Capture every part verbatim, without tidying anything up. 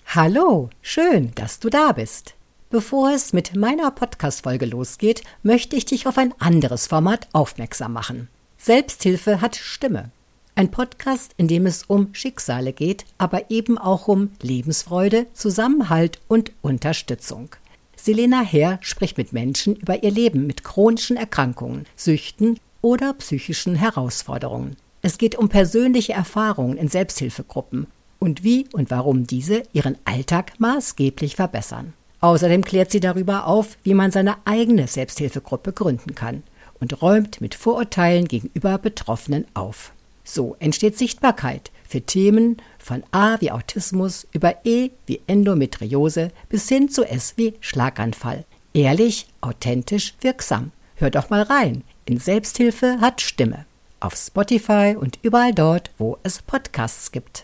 Hallo, schön, dass du da bist. Bevor es mit meiner Podcast-Folge losgeht, möchte ich dich auf ein anderes Format aufmerksam machen. Selbsthilfe hat Stimme. Ein Podcast, in dem es um Schicksale geht, aber eben auch um Lebensfreude, Zusammenhalt und Unterstützung. Selena Herr spricht mit Menschen über ihr Leben mit chronischen Erkrankungen, Süchten oder psychischen Herausforderungen. Es geht um persönliche Erfahrungen in Selbsthilfegruppen und wie und warum diese ihren Alltag maßgeblich verbessern. Außerdem klärt sie darüber auf, wie man seine eigene Selbsthilfegruppe gründen kann und räumt mit Vorurteilen gegenüber Betroffenen auf. So entsteht Sichtbarkeit für Themen von A wie Autismus über E wie Endometriose bis hin zu S wie Schlaganfall. Ehrlich, authentisch, wirksam. Hör doch mal rein in Selbsthilfe hat Stimme. Auf Spotify und überall dort, wo es Podcasts gibt.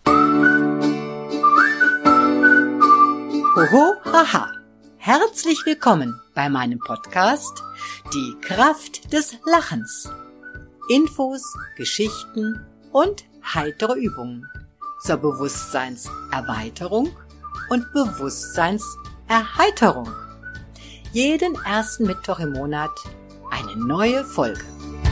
Oho, haha. Herzlich willkommen bei meinem Podcast Die Kraft des Lachens. Infos, Geschichten und heitere Übungen zur Bewusstseinserweiterung und Bewusstseinserheiterung. Jeden ersten Mittwoch im Monat eine neue Folge.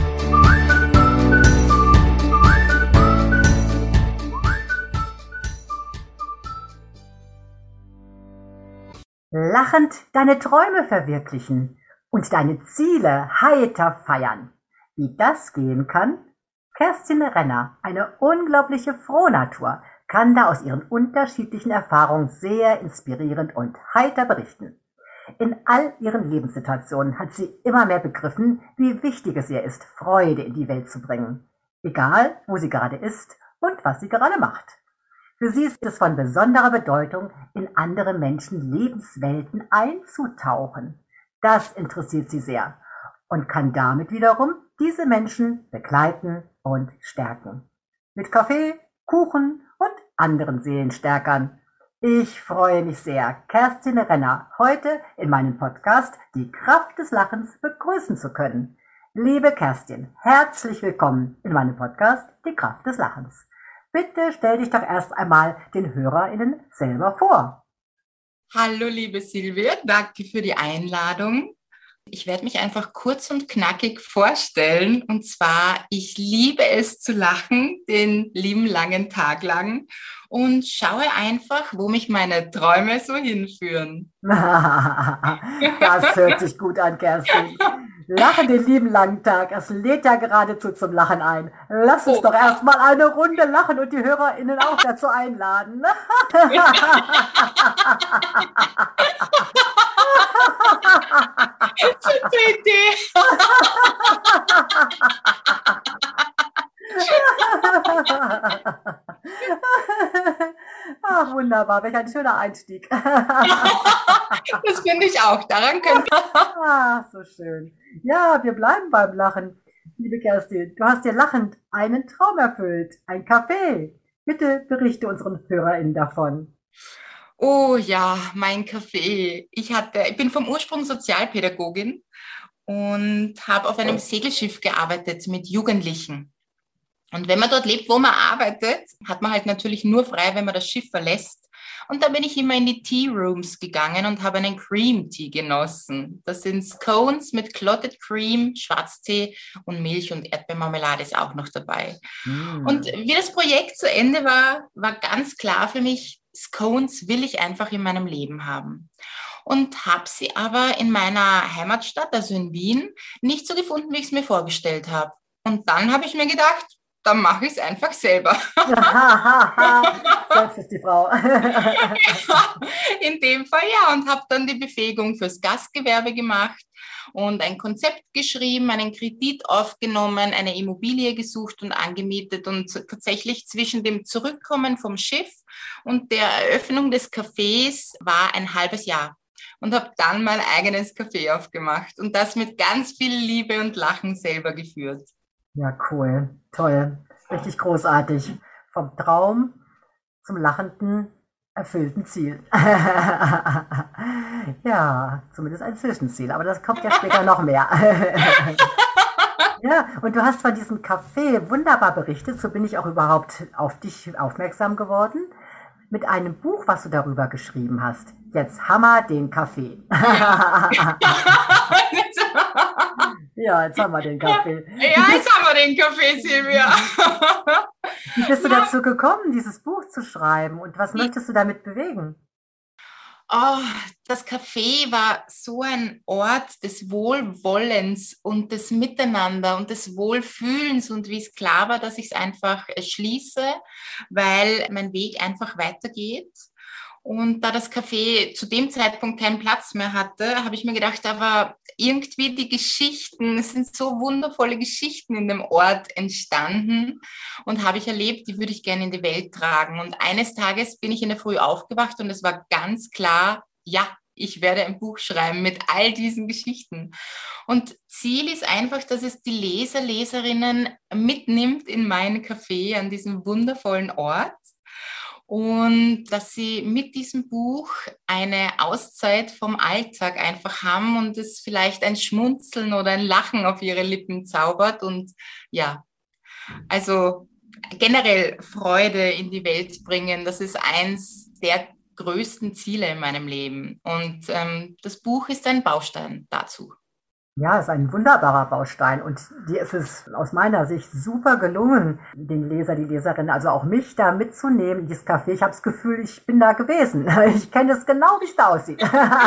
Lachend deine Träume verwirklichen und deine Ziele heiter feiern. Wie das gehen kann? Kerstin Renner, eine unglaubliche Frohnatur, kann da aus ihren unterschiedlichen Erfahrungen sehr inspirierend und heiter berichten. In all ihren Lebenssituationen hat sie immer mehr begriffen, wie wichtig es ihr ist, Freude in die Welt zu bringen. Egal, wo sie gerade ist und was sie gerade macht. Für sie ist es von besonderer Bedeutung, in andere Menschen Lebenswelten einzutauchen. Das interessiert sie sehr und kann damit wiederum diese Menschen begleiten und stärken. Mit Kaffee, Kuchen und anderen Seelenstärkern. Ich freue mich sehr, Kerstin Renner heute in meinem Podcast Die Kraft des Lachens begrüßen zu können. Liebe Kerstin, herzlich willkommen in meinem Podcast Die Kraft des Lachens. Bitte stell dich doch erst einmal den HörerInnen selber vor. Hallo liebe Silvia, danke für die Einladung. Ich werde mich einfach kurz und knackig vorstellen. Und zwar, ich liebe es zu lachen, den lieben langen Tag lang. Und schaue einfach, wo mich meine Träume so hinführen. Das hört sich gut an, Kerstin. Lache den lieben langen Tag, es lädt ja geradezu zum Lachen ein. Lass uns oh. doch erstmal eine Runde lachen und die HörerInnen auch dazu einladen. Super Idee. Ach, wunderbar, welch ein schöner Einstieg. Das finde ich auch, daran könnt ihr... Ach, so schön. Ja, wir bleiben beim Lachen. Liebe Kerstin, du hast dir lachend einen Traum erfüllt, ein Café. Bitte berichte unseren HörerInnen davon. Oh ja, mein Café. Ich hatte, ich bin vom Ursprung Sozialpädagogin und habe auf einem Segelschiff gearbeitet mit Jugendlichen. Und wenn man dort lebt, wo man arbeitet, hat man halt natürlich nur frei, wenn man das Schiff verlässt. Und da bin ich immer in die Tea Rooms gegangen und habe einen Cream Tea genossen. Das sind Scones mit Clotted Cream, Schwarztee und Milch und Erdbeermarmelade ist auch noch dabei. Mm. Und wie das Projekt zu Ende war, war ganz klar für mich, Scones will ich einfach in meinem Leben haben. Und habe sie aber in meiner Heimatstadt, also in Wien, nicht so gefunden, wie ich es mir vorgestellt habe. Und dann habe ich mir gedacht, dann mache ich es einfach selber. Selbst ist die Frau. In dem Fall ja, und habe dann die Befähigung fürs Gastgewerbe gemacht und ein Konzept geschrieben, einen Kredit aufgenommen, eine Immobilie gesucht und angemietet und tatsächlich zwischen dem Zurückkommen vom Schiff und der Eröffnung des Cafés war ein halbes Jahr. Und habe dann mein eigenes Café aufgemacht und das mit ganz viel Liebe und Lachen selber geführt. Ja, cool. Toll. Richtig großartig. Vom Traum zum lachenden, erfüllten Ziel. Ja, zumindest ein Zwischenziel. Aber das kommt ja später noch mehr. Ja, und du hast von diesem Café wunderbar berichtet. So bin ich auch überhaupt auf dich aufmerksam geworden. mit einem Buch, was du darüber geschrieben hast. Jetzt Hammer den Kaffee. Ja. Ja, jetzt haben wir den Kaffee. Ja, jetzt haben wir den Kaffee, Silvia. Wie bist du Ja. dazu gekommen, dieses Buch zu schreiben und was möchtest du damit bewegen? Oh, das Café war so ein Ort des Wohlwollens und des Miteinander und des Wohlfühlens und wie es klar war, dass ich es einfach schließe, weil mein Weg einfach weitergeht. Und da das Café zu dem Zeitpunkt keinen Platz mehr hatte, habe ich mir gedacht, aber irgendwie die Geschichten, es sind so wundervolle Geschichten in dem Ort entstanden und habe ich erlebt, die würde ich gerne in die Welt tragen. Und eines Tages bin ich in der Früh aufgewacht und es war ganz klar, ja, ich werde ein Buch schreiben mit all diesen Geschichten. Und Ziel ist einfach, dass es die Leser, Leserinnen mitnimmt in mein Café an diesem wundervollen Ort. Und dass sie mit diesem Buch eine Auszeit vom Alltag einfach haben und es vielleicht ein Schmunzeln oder ein Lachen auf ihre Lippen zaubert. Und ja, also generell Freude in die Welt bringen, das ist eins der größten Ziele in meinem Leben. Und ähm, das Buch ist ein Baustein dazu. Ja, es ist ein wunderbarer Baustein und dir ist es aus meiner Sicht super gelungen, den Leser, die Leserin, also auch mich da mitzunehmen in dieses Café. Ich habe das Gefühl, ich bin da gewesen. Ich kenne es genau, wie es da aussieht.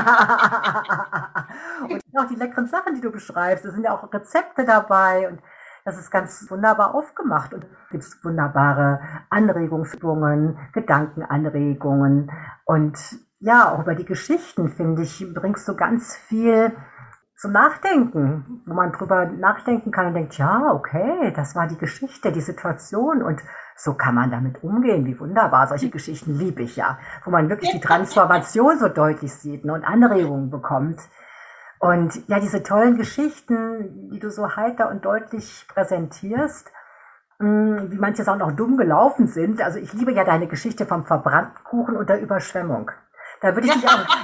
Und auch die leckeren Sachen, die du beschreibst, es sind ja auch Rezepte dabei und das ist ganz wunderbar aufgemacht und es gibt wunderbare Anregungsübungen, Gedankenanregungen und ja, auch über die Geschichten, finde ich, bringst du ganz viel zum Nachdenken, wo man drüber nachdenken kann und denkt, ja, okay, das war die Geschichte, die Situation und so kann man damit umgehen. Wie wunderbar. Solche Geschichten liebe ich ja, wo man wirklich die Transformation so deutlich sieht, ne, und Anregungen bekommt. Und ja, diese tollen Geschichten, die du so heiter und deutlich präsentierst, mh, wie manches auch noch dumm gelaufen sind. Also ich liebe ja deine Geschichte vom verbrannten Kuchen und der Überschwemmung. Da würde ich dich auch,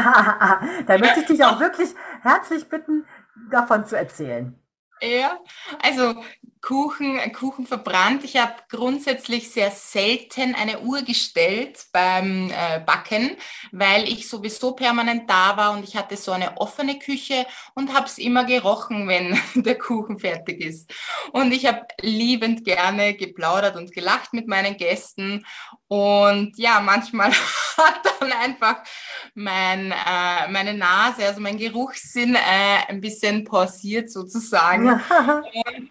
da möchte ich dich auch wirklich herzlich bitten, davon zu erzählen. Ja, also Kuchen, Kuchen verbrannt. Ich habe grundsätzlich sehr selten eine Uhr gestellt beim äh, Backen, weil ich sowieso permanent da war und ich hatte so eine offene Küche und habe es immer gerochen, wenn der Kuchen fertig ist. Und ich habe liebend gerne geplaudert und gelacht mit meinen Gästen. Und ja, manchmal hat dann einfach mein, äh, meine Nase, also mein Geruchssinn äh, ein bisschen pausiert sozusagen. Und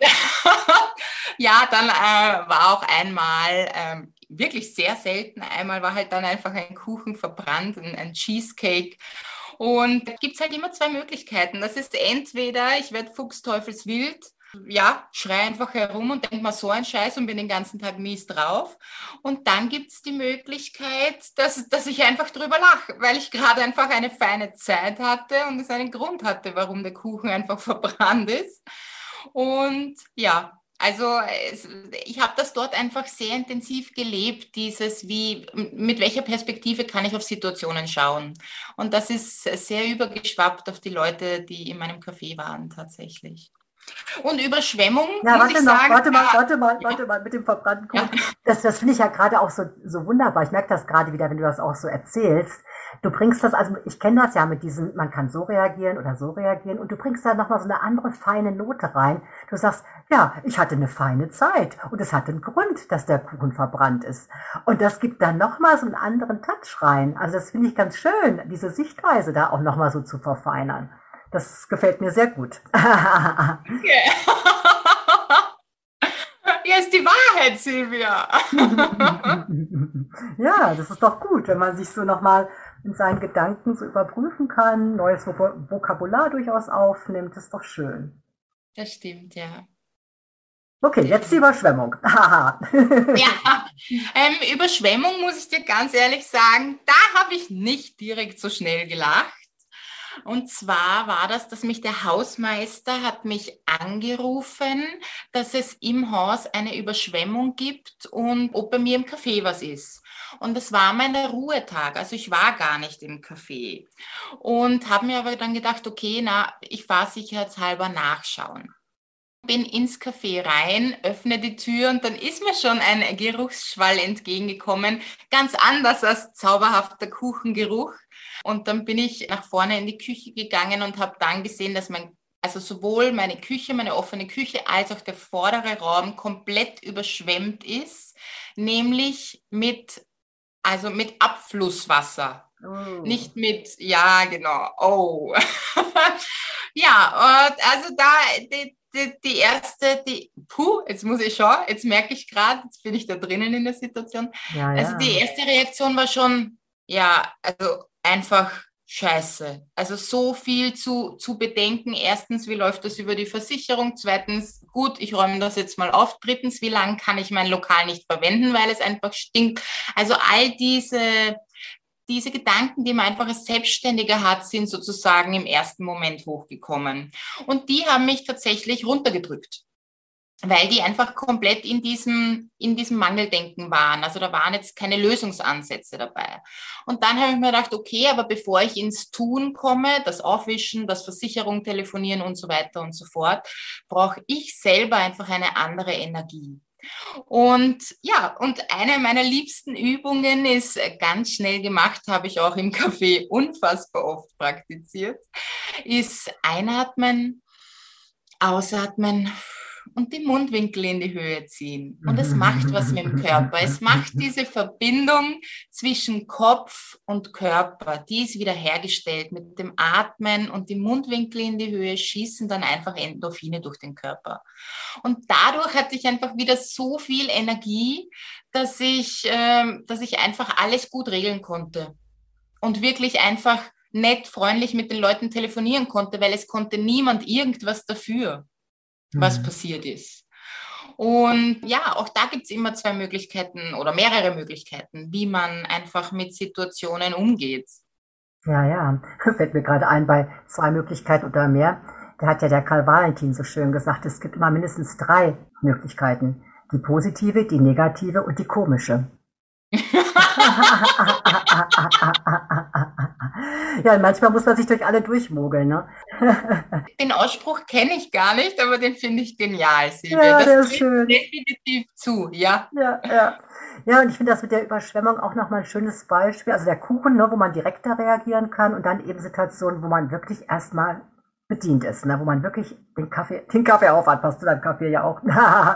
ja, dann äh, war auch einmal, ähm, wirklich sehr selten, einmal war halt dann einfach ein Kuchen verbrannt, ein, ein Cheesecake. Und da gibt es halt immer zwei Möglichkeiten. Das ist entweder, ich werde fuchsteufelswild, ja, schreie einfach herum und denke mal so ein Scheiß und bin den ganzen Tag mies drauf. Und dann gibt es die Möglichkeit, dass, dass ich einfach drüber lache, weil ich gerade einfach eine feine Zeit hatte und es einen Grund hatte, warum der Kuchen einfach verbrannt ist. Und ja, also es, ich habe das dort einfach sehr intensiv gelebt, dieses wie, mit welcher Perspektive kann ich auf Situationen schauen. Und das ist sehr übergeschwappt auf die Leute, die in meinem Café waren tatsächlich. Und Überschwemmung, Ja, muss warte ich noch, sagen, warte mal, ja, warte mal, ja, warte mal mit dem verbrannten ja. Kuchen. Das, das finde ich ja gerade auch so, so wunderbar. Ich merke das gerade wieder, wenn du das auch so erzählst. Du bringst das, also ich kenne das ja mit diesen, man kann so reagieren oder so reagieren und du bringst da nochmal so eine andere feine Note rein. Du sagst, ja, ich hatte eine feine Zeit und es hat einen Grund, dass der Kuchen verbrannt ist. Und das gibt dann nochmal so einen anderen Touch rein. Also das finde ich ganz schön, diese Sichtweise da auch nochmal so zu verfeinern. Das gefällt mir sehr gut. Okay. Hier ist die Wahrheit, Silvia. Ja, das ist doch gut, wenn man sich so nochmal in seinen Gedanken so überprüfen kann, neues Vok- Vokabular durchaus aufnimmt, ist doch schön. Das stimmt, ja. Okay, jetzt die Überschwemmung. Haha. Ja, ähm, Überschwemmung muss ich dir ganz ehrlich sagen, da habe ich nicht direkt so schnell gelacht. Und zwar war das, dass mich der Hausmeister hat mich angerufen, dass es im Haus eine Überschwemmung gibt und ob bei mir im Café was ist. Und das war mein Ruhetag, also ich war gar nicht im Café. Und habe mir aber dann gedacht, okay, na, ich fahre sicherheitshalber nachschauen. bin ins Café rein, öffne die Tür und dann ist mir schon ein Geruchsschwall entgegengekommen, ganz anders als zauberhafter Kuchengeruch. Und dann bin ich nach vorne in die Küche gegangen und habe dann gesehen, dass mein, also sowohl meine Küche, meine offene Küche, als auch der vordere Raum komplett überschwemmt ist, nämlich mit, also mit Abflusswasser. Oh. Nicht mit, ja, genau, oh. Ja, also da, die, die, die erste, die, puh, jetzt muss ich schauen, jetzt merke ich gerade, jetzt bin ich da drinnen in der Situation. Ja, ja. Also die erste Reaktion war schon, ja, also einfach scheiße. Also so viel zu, zu bedenken. Erstens, wie läuft das über die Versicherung? Zweitens, gut, ich räume das jetzt mal auf. Drittens, wie lange kann ich mein Lokal nicht verwenden, weil es einfach stinkt? Also all diese... Diese Gedanken, die man einfach als Selbstständiger hat, sind sozusagen im ersten Moment hochgekommen. Und die haben mich tatsächlich runtergedrückt, weil die einfach komplett in diesem, in diesem Mangeldenken waren. Also da waren jetzt keine Lösungsansätze dabei. Und dann habe ich mir gedacht, okay, aber bevor ich ins Tun komme, das Aufwischen, das Versicherung telefonieren und so weiter und so fort, brauche ich selber einfach eine andere Energie. Und ja, und eine meiner liebsten Übungen ist ganz schnell gemacht, habe ich auch im Café unfassbar oft praktiziert, ist einatmen, ausatmen und die Mundwinkel in die Höhe ziehen. Und es macht was mit dem Körper. Es macht diese Verbindung zwischen Kopf und Körper, die ist wiederhergestellt mit dem Atmen, und die Mundwinkel in die Höhe schießen dann einfach Endorphine durch den Körper. Und dadurch hatte ich einfach wieder so viel Energie, dass ich, äh, dass ich einfach alles gut regeln konnte und wirklich einfach nett, freundlich mit den Leuten telefonieren konnte, weil es konnte niemand irgendwas dafür, was passiert ist. Und ja, auch da gibt es immer zwei Möglichkeiten oder mehrere Möglichkeiten, wie man einfach mit Situationen umgeht. Ja, ja, fällt mir gerade ein, bei zwei Möglichkeiten oder mehr. Da hat ja der Karl Valentin so schön gesagt, es gibt immer mindestens drei Möglichkeiten. Die positive, die negative und die komische. Ja, manchmal muss man sich durch alle durchmogeln, ne? Den Ausspruch kenne ich gar nicht, aber den finde ich genial, Silvia. Ja, das der ist trifft schön. definitiv zu, ja. Ja, ja. Ja, und ich finde das mit der Überschwemmung auch nochmal ein schönes Beispiel. Also der Kuchen, ne, wo man direkter reagieren kann, und dann eben Situationen, wo man wirklich erstmal bedient ist, ne, wo man wirklich den Kaffee, den Kaffee aufhat, passt zu deinem Kaffee ja auch.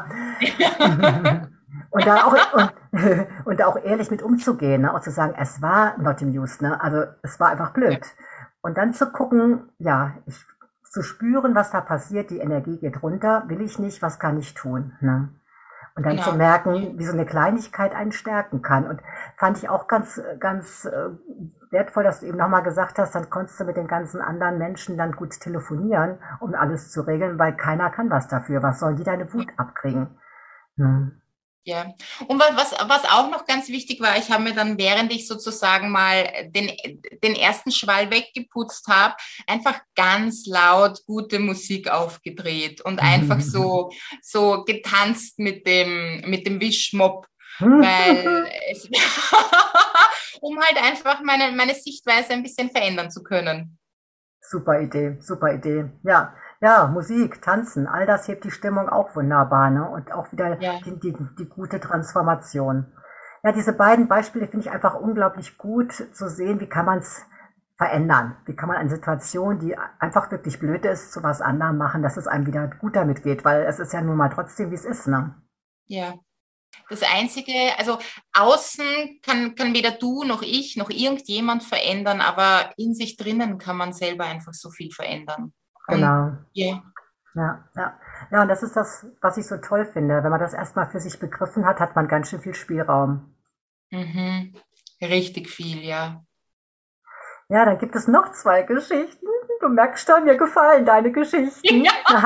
Und da auch, und, und da auch ehrlich mit umzugehen, ne? Und zu sagen, es war not in use, ne? Also es war einfach blöd. Und dann zu gucken, ja, ich, zu spüren, was da passiert, die Energie geht runter, will ich nicht, was kann ich tun, ne? Und dann Ja. zu merken, wie so eine Kleinigkeit einen stärken kann. Und fand ich auch ganz, ganz äh, wertvoll, dass du eben nochmal gesagt hast, dann konntest du mit den ganzen anderen Menschen dann gut telefonieren, um alles zu regeln, weil keiner kann was dafür. Was sollen die deine Wut abkriegen? Hm. Ja, und was, was auch noch ganz wichtig war, ich habe mir dann, während ich sozusagen mal den, den ersten Schwall weggeputzt habe, einfach ganz laut gute Musik aufgedreht und einfach so, so getanzt mit dem, mit dem Wischmopp, weil es, um halt einfach meine, meine Sichtweise ein bisschen verändern zu können. Super Idee, super Idee. Ja, ja, Musik, Tanzen, all das hebt die Stimmung auch wunderbar, ne? Und auch wieder Ja. die, die, die gute Transformation. Ja, diese beiden Beispiele finde ich einfach unglaublich gut zu sehen, wie kann man es verändern? Wie kann man eine Situation, die einfach wirklich blöd ist, zu was anderem machen, dass es einem wieder gut damit geht, weil es ist ja nun mal trotzdem, wie es ist, ne? Ja. Das Einzige, also außen kann, kann weder du noch ich noch irgendjemand verändern, aber in sich drinnen kann man selber einfach so viel verändern. Und, Genau. yeah. Ja, ja. Ja, und das ist das, was ich so toll finde. Wenn man das erstmal für sich begriffen hat, hat man ganz schön viel Spielraum. Mhm. Richtig viel, ja. Ja, dann gibt es noch zwei Geschichten. Du merkst schon, mir gefallen deine Geschichten.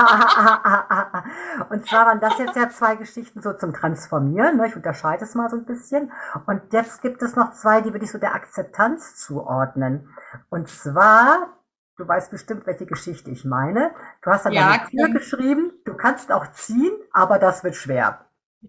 Und zwar waren das jetzt ja zwei Geschichten so zum Transformieren, ne? Ich unterscheide es mal so ein bisschen. Und jetzt gibt es noch zwei, die würde ich so der Akzeptanz zuordnen. Und zwar, du weißt bestimmt, welche Geschichte ich meine. Du hast dann Ja, eine Tür geschrieben, du kannst auch ziehen, aber das wird schwer.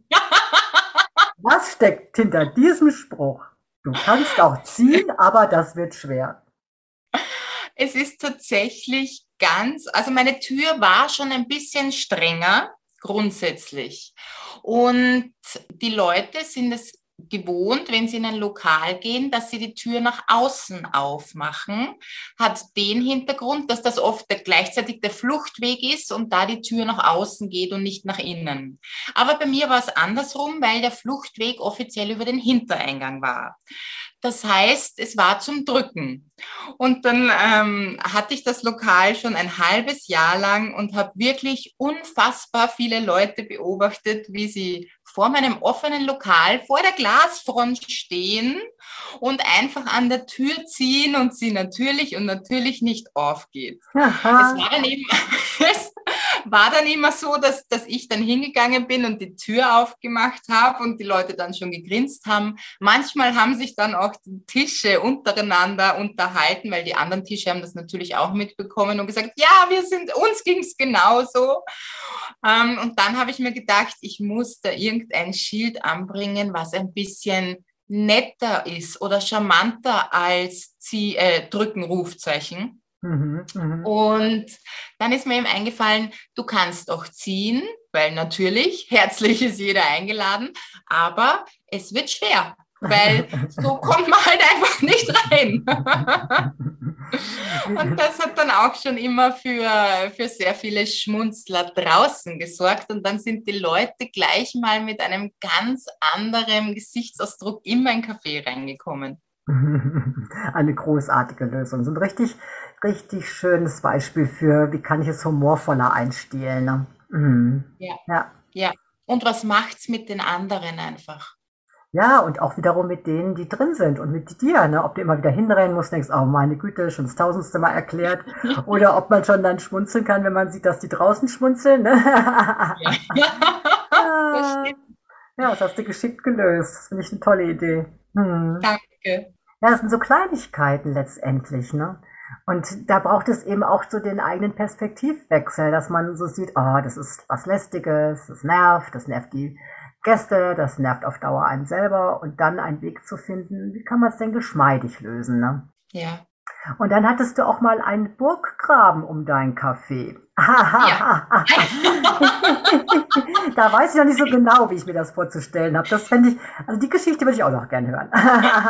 Was steckt hinter diesem Spruch? Du kannst auch ziehen, aber das wird schwer. Es ist tatsächlich ganz, also meine Tür war schon ein bisschen strenger grundsätzlich. Und die Leute sind es gewohnt, wenn sie in ein Lokal gehen, dass sie die Tür nach außen aufmachen, hat den Hintergrund, dass das oft der, gleichzeitig der Fluchtweg ist und da die Tür nach außen geht und nicht nach innen. Aber bei mir war es andersrum, weil der Fluchtweg offiziell über den Hintereingang war. Das heißt, es war zum Drücken. Und dann ähm, hatte ich das Lokal schon ein halbes Jahr lang und habe wirklich unfassbar viele Leute beobachtet, wie sie vor meinem offenen Lokal vor der Glasfront stehen und einfach an der Tür ziehen und sie natürlich und natürlich nicht aufgeht. Aha. Es war dann eben, es war dann immer so, dass, dass ich dann hingegangen bin und die Tür aufgemacht habe und die Leute dann schon gegrinst haben. Manchmal haben sich dann auch die Tische untereinander unterhalten, weil die anderen Tische haben das natürlich auch mitbekommen und gesagt, ja, wir sind, uns ging es genauso. Ähm, und dann habe ich mir gedacht, ich muss da irgendein Schild anbringen, was ein bisschen netter ist oder charmanter als Zieh, äh, Drücken, Rufzeichen. Mhm, mh. Und dann ist mir eben eingefallen, du kannst auch ziehen, weil natürlich, herzlich ist jeder eingeladen, aber es wird schwer, weil so kommt man halt einfach nicht rein. Und das hat dann auch schon immer für, für sehr viele Schmunzler draußen gesorgt und dann sind die Leute gleich mal mit einem ganz anderen Gesichtsausdruck in mein Café reingekommen. Eine großartige Lösung. So ein richtig, richtig schönes Beispiel für, wie kann ich es humorvoller einstehlen. Ne? Mhm. Ja. ja. Ja. Und was macht's mit den anderen einfach? Ja, und auch wiederum mit denen, die drin sind und mit dir, ne? Ob du immer wieder hinrennen musst, denkst, oh meine Güte, schon das tausendste Mal erklärt. Oder ob man schon dann schmunzeln kann, wenn man sieht, dass die draußen schmunzeln. Ne? Ja. Ja, das hast du geschickt gelöst. Das finde ich eine tolle Idee. Hm. Danke. Ja, das sind so Kleinigkeiten letztendlich, ne? Und da braucht es eben auch so den eigenen Perspektivwechsel, dass man so sieht, oh, das ist was Lästiges, das nervt, das nervt die Gäste, das nervt auf Dauer einen selber und dann einen Weg zu finden, wie kann man es denn geschmeidig lösen, ne? Ja. Und dann hattest du auch mal einen Burggraben um dein Café. Ja. Da weiß ich noch nicht so genau, wie ich mir das vorzustellen habe. Das fände ich, also die Geschichte würde ich auch noch gerne hören.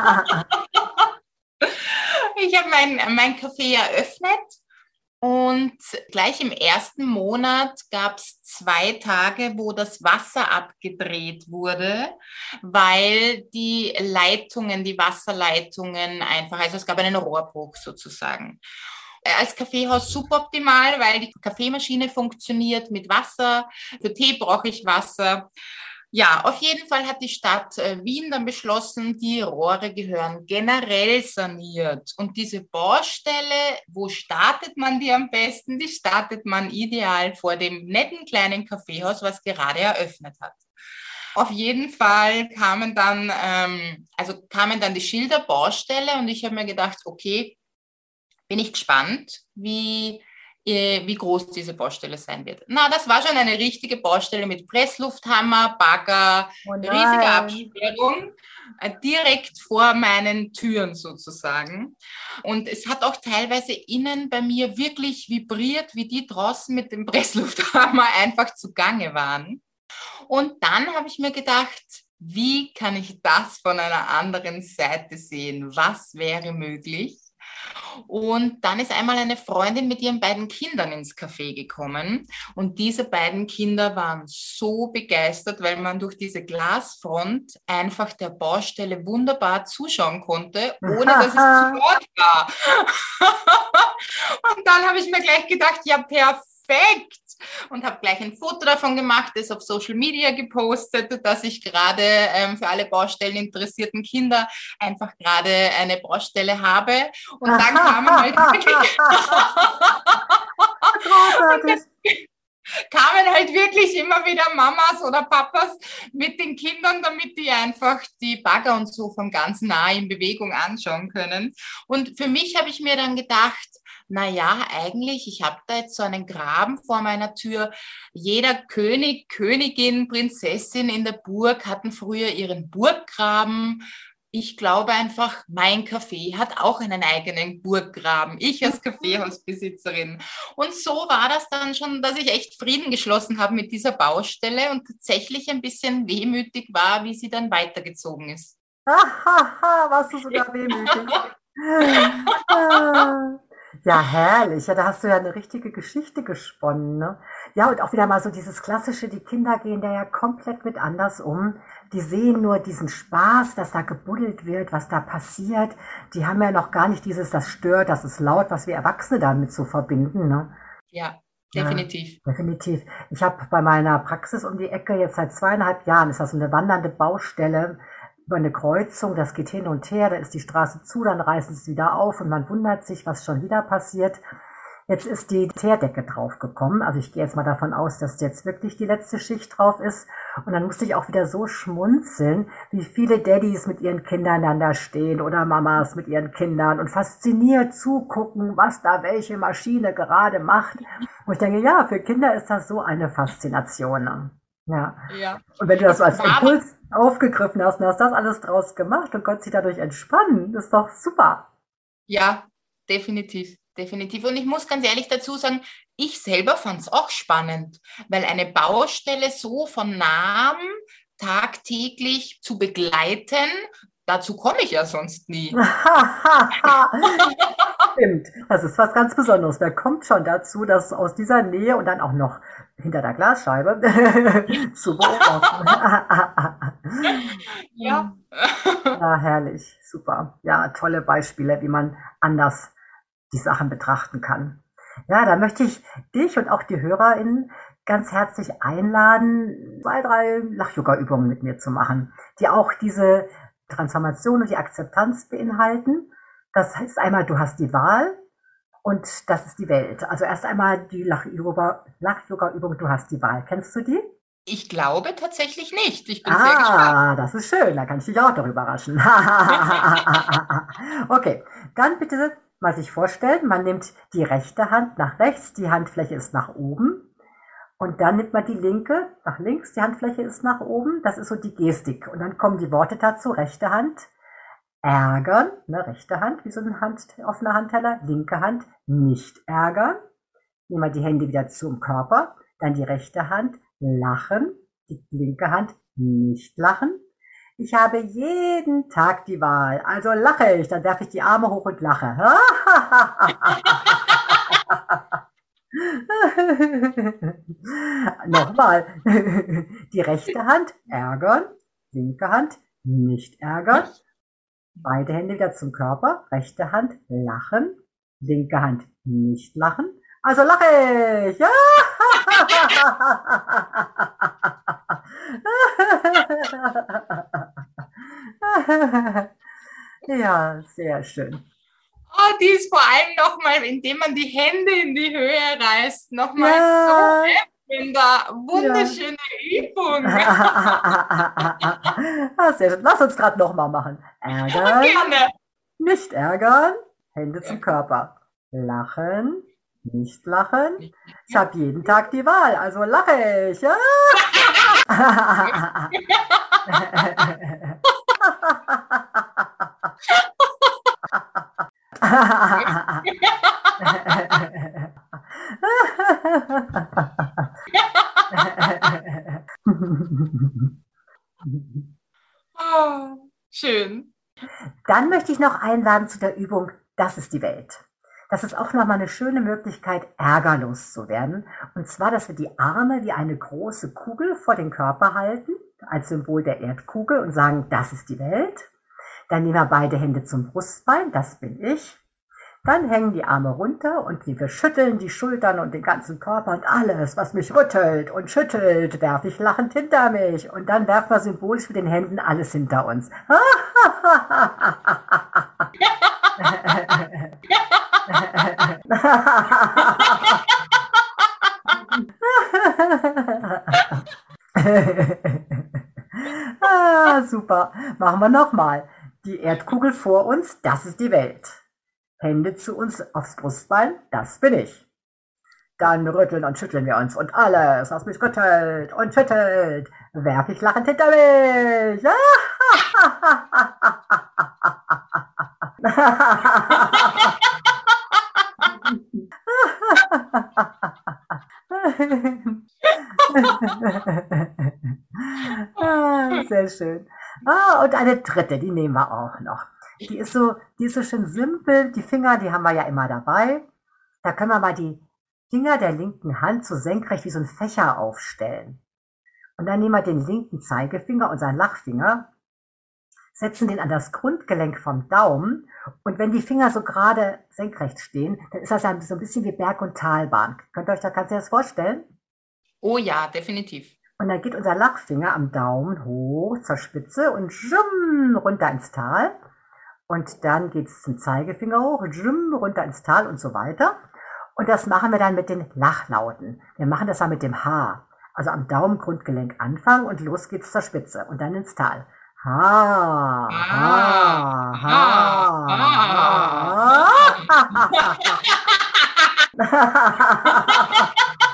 Ich habe mein, mein Café eröffnet und gleich im ersten Monat gab es zwei Tage, wo das Wasser abgedreht wurde, weil die Leitungen, die Wasserleitungen einfach, also es gab einen Rohrbruch sozusagen. Als Kaffeehaus suboptimal, weil die Kaffeemaschine funktioniert mit Wasser. Für Tee brauche ich Wasser. Ja, auf jeden Fall hat die Stadt äh, Wien dann beschlossen, die Rohre gehören generell saniert. Und diese Baustelle, wo startet man die am besten? Die startet man ideal vor dem netten kleinen Kaffeehaus, was gerade eröffnet hat. Auf jeden Fall kamen dann, ähm, also kamen dann die Schilder Baustelle und ich habe mir gedacht, okay, bin ich gespannt, wie wie groß diese Baustelle sein wird. Na, das war schon eine richtige Baustelle mit Presslufthammer, Bagger, oh riesige Absperrung, äh, direkt vor meinen Türen sozusagen. Und es hat auch teilweise innen bei mir wirklich vibriert, wie die draußen mit dem Presslufthammer einfach zugange waren. Und dann habe ich mir gedacht, wie kann ich das von einer anderen Seite sehen? Was wäre möglich? Und dann ist einmal eine Freundin mit ihren beiden Kindern ins Café gekommen und diese beiden Kinder waren so begeistert, weil man durch diese Glasfront einfach der Baustelle wunderbar zuschauen konnte, ohne dass es zu laut war. Und dann habe ich mir gleich gedacht, ja perfekt. Und habe gleich ein Foto davon gemacht, das auf Social Media gepostet, dass ich gerade ähm, für alle Baustellen interessierten Kinder einfach gerade eine Baustelle habe. Und dann kamen halt wirklich kamen halt wirklich immer wieder Mamas oder Papas mit den Kindern, damit die einfach die Bagger und so von ganz nah in Bewegung anschauen können. Und für mich habe ich mir dann gedacht, naja, eigentlich, ich habe da jetzt so einen Graben vor meiner Tür. Jeder König, Königin, Prinzessin in der Burg hatten früher ihren Burggraben. ich glaube einfach, mein Kaffee hat auch einen eigenen Burggraben. Ich als Kaffeehausbesitzerin. Und so war das dann schon, dass ich echt Frieden geschlossen habe mit dieser Baustelle und tatsächlich ein bisschen wehmütig war, wie sie dann weitergezogen ist. Hahaha, warst du sogar wehmütig. Ah. Ja, herrlich. Ja, da hast du ja eine richtige Geschichte gesponnen, ne? Ja, und auch wieder mal so dieses Klassische, die Kinder gehen da ja komplett mit anders um. Die sehen nur diesen Spaß, dass da gebuddelt wird, was da passiert. Die haben ja noch gar nicht dieses, das stört, das ist laut, was wir Erwachsene damit so verbinden, ne? Ja, definitiv. Ja, definitiv. Ich habe bei meiner Praxis um die Ecke jetzt seit zweieinhalb Jahren, ist das so eine wandernde Baustelle, über eine Kreuzung, das geht hin und her, da ist die Straße zu, dann reißen sie es wieder auf und man wundert sich, was schon wieder passiert. Jetzt ist die Teerdecke draufgekommen, also ich gehe jetzt mal davon aus, dass jetzt wirklich die letzte Schicht drauf ist und dann musste ich auch wieder so schmunzeln, wie viele Daddys mit ihren Kindern dann da stehen oder Mamas mit ihren Kindern und fasziniert zugucken, was da welche Maschine gerade macht. Und ich denke, ja, für Kinder ist das so eine Faszination, ne? Ja. Ja. Und wenn du das so als Impuls aufgegriffen hast und hast das alles draus gemacht und konntest dich dadurch entspannen, ist doch super. Ja, definitiv, definitiv. Und ich muss ganz ehrlich dazu sagen, ich selber fand es auch spannend, weil eine Baustelle so von nahem tagtäglich zu begleiten, dazu komme ich ja sonst nie. Stimmt, das ist was ganz Besonderes. Wer kommt schon dazu, dass aus dieser Nähe und dann auch noch hinter der Glasscheibe zu beobachten? Ja. Ja, herrlich, super. Ja, tolle Beispiele, wie man anders die Sachen betrachten kann. Ja, da möchte ich dich und auch die HörerInnen ganz herzlich einladen, zwei, drei Lach-Yoga-Übungen mit mir zu machen, die auch diese Transformation und die Akzeptanz beinhalten. Das heißt einmal, du hast die Wahl und das ist die Welt. Also erst einmal die Lach-Yoga-Übung, du hast die Wahl. Kennst du die? Ich glaube tatsächlich nicht. Ich bin ah, sehr gespannt. Ah, das ist schön. Da kann ich dich auch noch überraschen. Okay, dann bitte mal sich vorstellen, man nimmt die rechte Hand nach rechts, die Handfläche ist nach oben. Und dann nimmt man die linke nach links, die Handfläche ist nach oben. Das ist so die Gestik. Und dann kommen die Worte dazu. Rechte Hand, ärgern, ne, rechte Hand, wie so ein Hand, offener Handteller. Linke Hand, nicht ärgern. Nehmen wir die Hände wieder zum Körper. Dann die rechte Hand, lachen. Die linke Hand, nicht lachen. Ich habe jeden Tag die Wahl. Also lache ich, dann werfe ich die Arme hoch und lache. Nochmal. Die rechte Hand ärgern, linke Hand nicht ärgern. Beide Hände wieder zum Körper. Rechte Hand lachen, linke Hand nicht lachen. Also lache ich. Ja, ja, sehr schön. Oh, die ist vor allem nochmal, indem man die Hände in die Höhe reißt, nochmal ja. So heftiger, wunderschöne ja. Übung. Ah, sehr schön. Lass uns gerade nochmal machen. Ärgern, gerne. Nicht ärgern, Hände zum Körper. Lachen, nicht lachen. Ich habe jeden Tag die Wahl, also lache ich. Ja? Oh, schön. Dann möchte ich noch einladen zu der Übung, das ist die Welt. Das ist auch nochmal eine schöne Möglichkeit, ärgerlos zu werden. Und zwar, dass wir die Arme wie eine große Kugel vor den Körper halten, als Symbol der Erdkugel und sagen, das ist die Welt. Dann nehmen wir beide Hände zum Brustbein, das bin ich. Dann hängen die Arme runter und wir schütteln die Schultern und den ganzen Körper und alles, was mich rüttelt und schüttelt, werfe ich lachend hinter mich. Und dann werfen wir symbolisch mit den Händen alles hinter uns. Ah, super. Machen wir nochmal. Die Erdkugel vor uns, das ist die Welt. Hände zu uns aufs Brustbein, das bin ich. Dann rütteln und schütteln wir uns und alles, was mich rüttelt und schüttelt, werfe ich lachend hinter mich. Ah, sehr schön. Ah, und eine dritte, die nehmen wir auch noch. Die ist so, die ist so schön simpel. Die Finger, die haben wir ja immer dabei. Da können wir mal die Finger der linken Hand so senkrecht wie so ein Fächer aufstellen. Und dann nehmen wir den linken Zeigefinger, unseren Lachfinger, setzen den an das Grundgelenk vom Daumen. Und wenn die Finger so gerade senkrecht stehen, dann ist das ja so ein bisschen wie Berg- und Talbahn. Könnt ihr euch da, kannst ihr das vorstellen? Oh ja, definitiv. Und dann geht unser Lachfinger am Daumen hoch zur Spitze und schum, runter ins Tal. Und dann geht es zum Zeigefinger hoch, schum, runter ins Tal und so weiter. Und das machen wir dann mit den Lachlauten. Wir machen das dann mit dem H. Also am Daumengrundgelenk anfangen und los geht's zur Spitze und dann ins Tal. Ha, ha, ha, ha.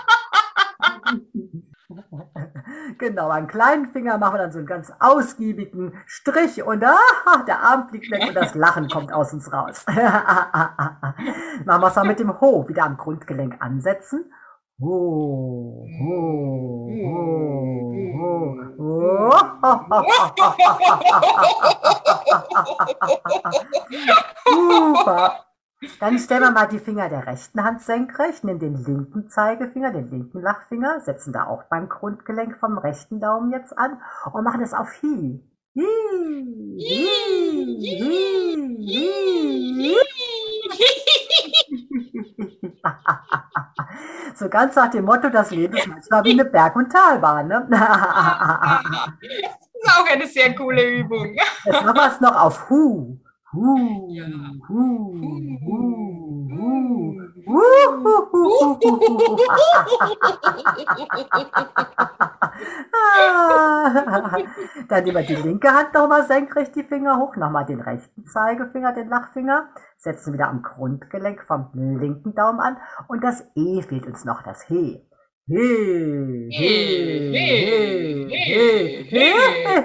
Genau, einen kleinen Finger machen wir dann so einen ganz ausgiebigen Strich und ah, der Arm fliegt weg und das Lachen kommt aus uns raus. Machen wir es mal mit dem Ho, wieder am Grundgelenk ansetzen. Ho, ho, ho, ho, ho. Super. Dann stellen wir mal die Finger der rechten Hand senkrecht, nehmen den linken Zeigefinger, den linken Lachfinger, setzen da auch beim Grundgelenk vom rechten Daumen jetzt an und machen das auf Hi. Hi, Hi, Hi, Hi. So ganz nach dem Motto, das Leben ist manchmal wie eine Berg- und Talbahn. Ne? Das ist auch eine sehr coole Übung. Jetzt machen wir es noch auf Hu. Hu, ja. Hu, hu, hu, hu, hu, hu, hu, hu. Dann nehmen wir die linke Hand nochmal senkrecht die Finger hoch, nochmal den rechten Zeigefinger, den Lachfinger, setzen wieder am Grundgelenk vom linken Daumen an und das E fehlt uns noch, das He. He, he, he, he, he,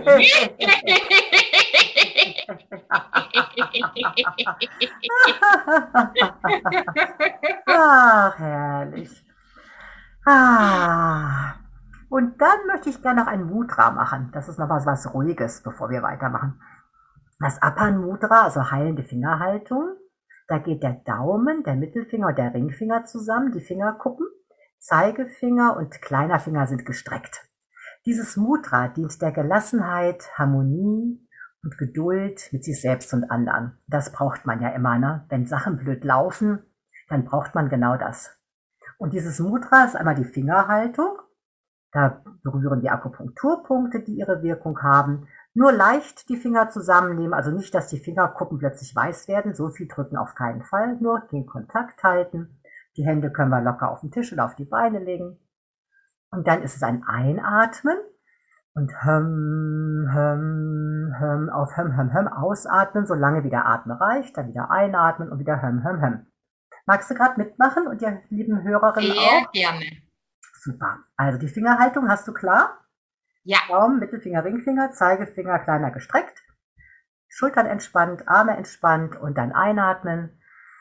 Ach, herrlich. Ah. Und dann möchte ich gerne noch ein Mudra machen. Das ist noch was, was Ruhiges, bevor wir weitermachen. Das Apan Mudra, also heilende Fingerhaltung. Da geht der Daumen, der Mittelfinger und der Ringfinger zusammen, die Fingerkuppen. Zeigefinger und kleiner Finger sind gestreckt. Dieses Mudra dient der Gelassenheit, Harmonie und Geduld mit sich selbst und anderen. Das braucht man ja immer, ne? Wenn Sachen blöd laufen, dann braucht man genau das. Und dieses Mudra ist einmal die Fingerhaltung. Da berühren die Akupunkturpunkte, die ihre Wirkung haben. Nur leicht die Finger zusammennehmen, also nicht, dass die Fingerkuppen plötzlich weiß werden. So viel drücken auf keinen Fall, nur den Kontakt halten. Die Hände können wir locker auf den Tisch oder auf die Beine legen. Und dann ist es ein Einatmen und hum, hum, hum, auf hum, hum, hum ausatmen, solange wie der Atem reicht. Dann wieder einatmen und wieder hum, hum, hum. Magst du gerade mitmachen und ihr lieben Hörerinnen Sehr auch? gerne. Super. Also die Fingerhaltung hast du klar? Ja. Daumen, Mittelfinger, Ringfinger, Zeigefinger kleiner gestreckt. Schultern entspannt, Arme entspannt und dann einatmen.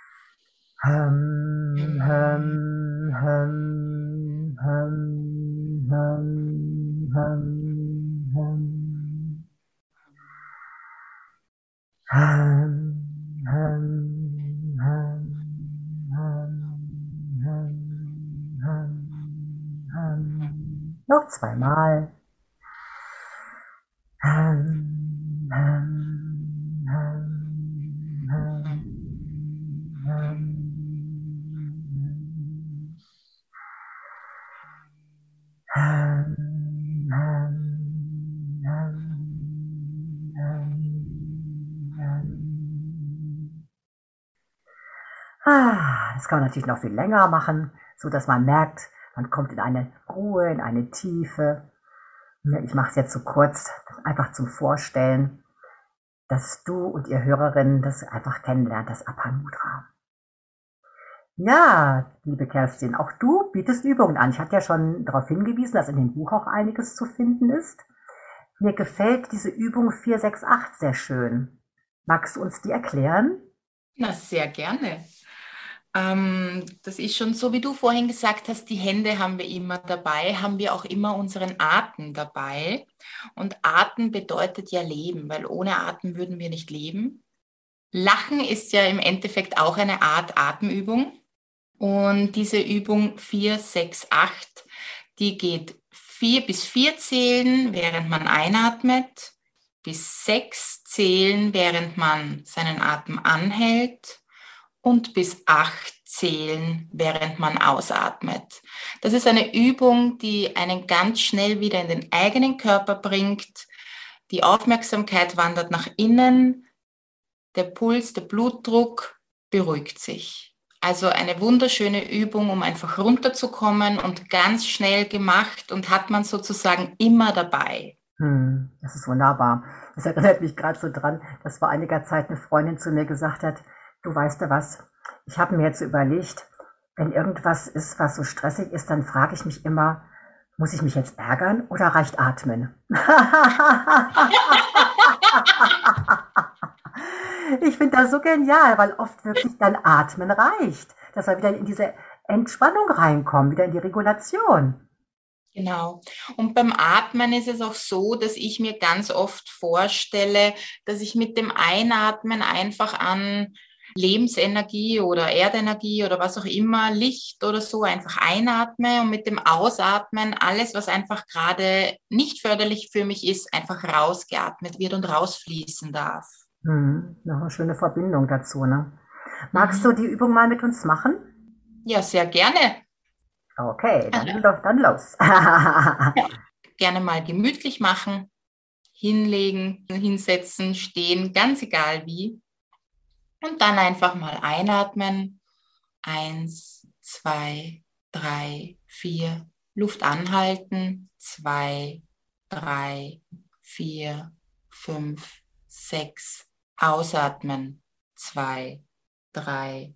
Hum, hum, hum, hum, hum, hum, hum. Hum, hum, hum, hum, hum, hum, hum. Noch zweimal. Hum, hum, hum, hum, hum. Hum, hum, hum, hum, hum. Ah, das kann man natürlich noch viel länger machen, so dass man merkt, man kommt in eine Ruhe, in eine Tiefe. Ich mache es jetzt so kurz, einfach zum Vorstellen, dass du und ihr Hörerinnen das einfach kennenlernt, das Apan Mudra. Ja, liebe Kerstin, auch du bietest Übungen an. Ich hatte ja schon darauf hingewiesen, dass in dem Buch auch einiges zu finden ist. Mir gefällt diese Übung vier sechs acht sehr schön. Magst du uns die erklären? Na, sehr gerne. Ähm, das ist schon so, wie du vorhin gesagt hast, die Hände haben wir immer dabei, haben wir auch immer unseren Atem dabei. Und Atem bedeutet ja Leben, weil ohne Atem würden wir nicht leben. Lachen ist ja im Endeffekt auch eine Art Atemübung. Und diese Übung vier sechs acht, die geht vier bis vier zählen, während man einatmet, bis sechs zählen, während man seinen Atem anhält und bis acht zählen, während man ausatmet. Das ist eine Übung, die einen ganz schnell wieder in den eigenen Körper bringt. Die Aufmerksamkeit wandert nach innen, der Puls, der Blutdruck beruhigt sich. Also eine wunderschöne Übung, um einfach runterzukommen und ganz schnell gemacht und hat man sozusagen immer dabei. Hm, das ist wunderbar. Das erinnert mich gerade so dran, dass vor einiger Zeit eine Freundin zu mir gesagt hat, du weißt ja was, ich habe mir jetzt überlegt, wenn irgendwas ist, was so stressig ist, dann frage ich mich immer, muss ich mich jetzt ärgern oder reicht atmen? Ich finde das so genial, weil oft wirklich dann Atmen reicht, dass wir wieder in diese Entspannung reinkommen, wieder in die Regulation. Genau. Und beim Atmen ist es auch so, dass ich mir ganz oft vorstelle, dass ich mit dem Einatmen einfach an Lebensenergie oder Erdenergie oder was auch immer, Licht oder so einfach einatme und mit dem Ausatmen alles, was einfach gerade nicht förderlich für mich ist, einfach rausgeatmet wird und rausfließen darf. Hm, noch eine schöne Verbindung dazu, ne? Magst Mhm. du die Übung mal mit uns machen? Ja, sehr gerne. Okay, dann, Also, doch, dann los. ja, gerne mal gemütlich machen, hinlegen, hinsetzen, stehen, ganz egal wie. Und dann einfach mal einatmen. Eins, zwei, drei, vier. Luft anhalten. Zwei, drei, vier, fünf, sechs. Ausatmen. Zwei, drei,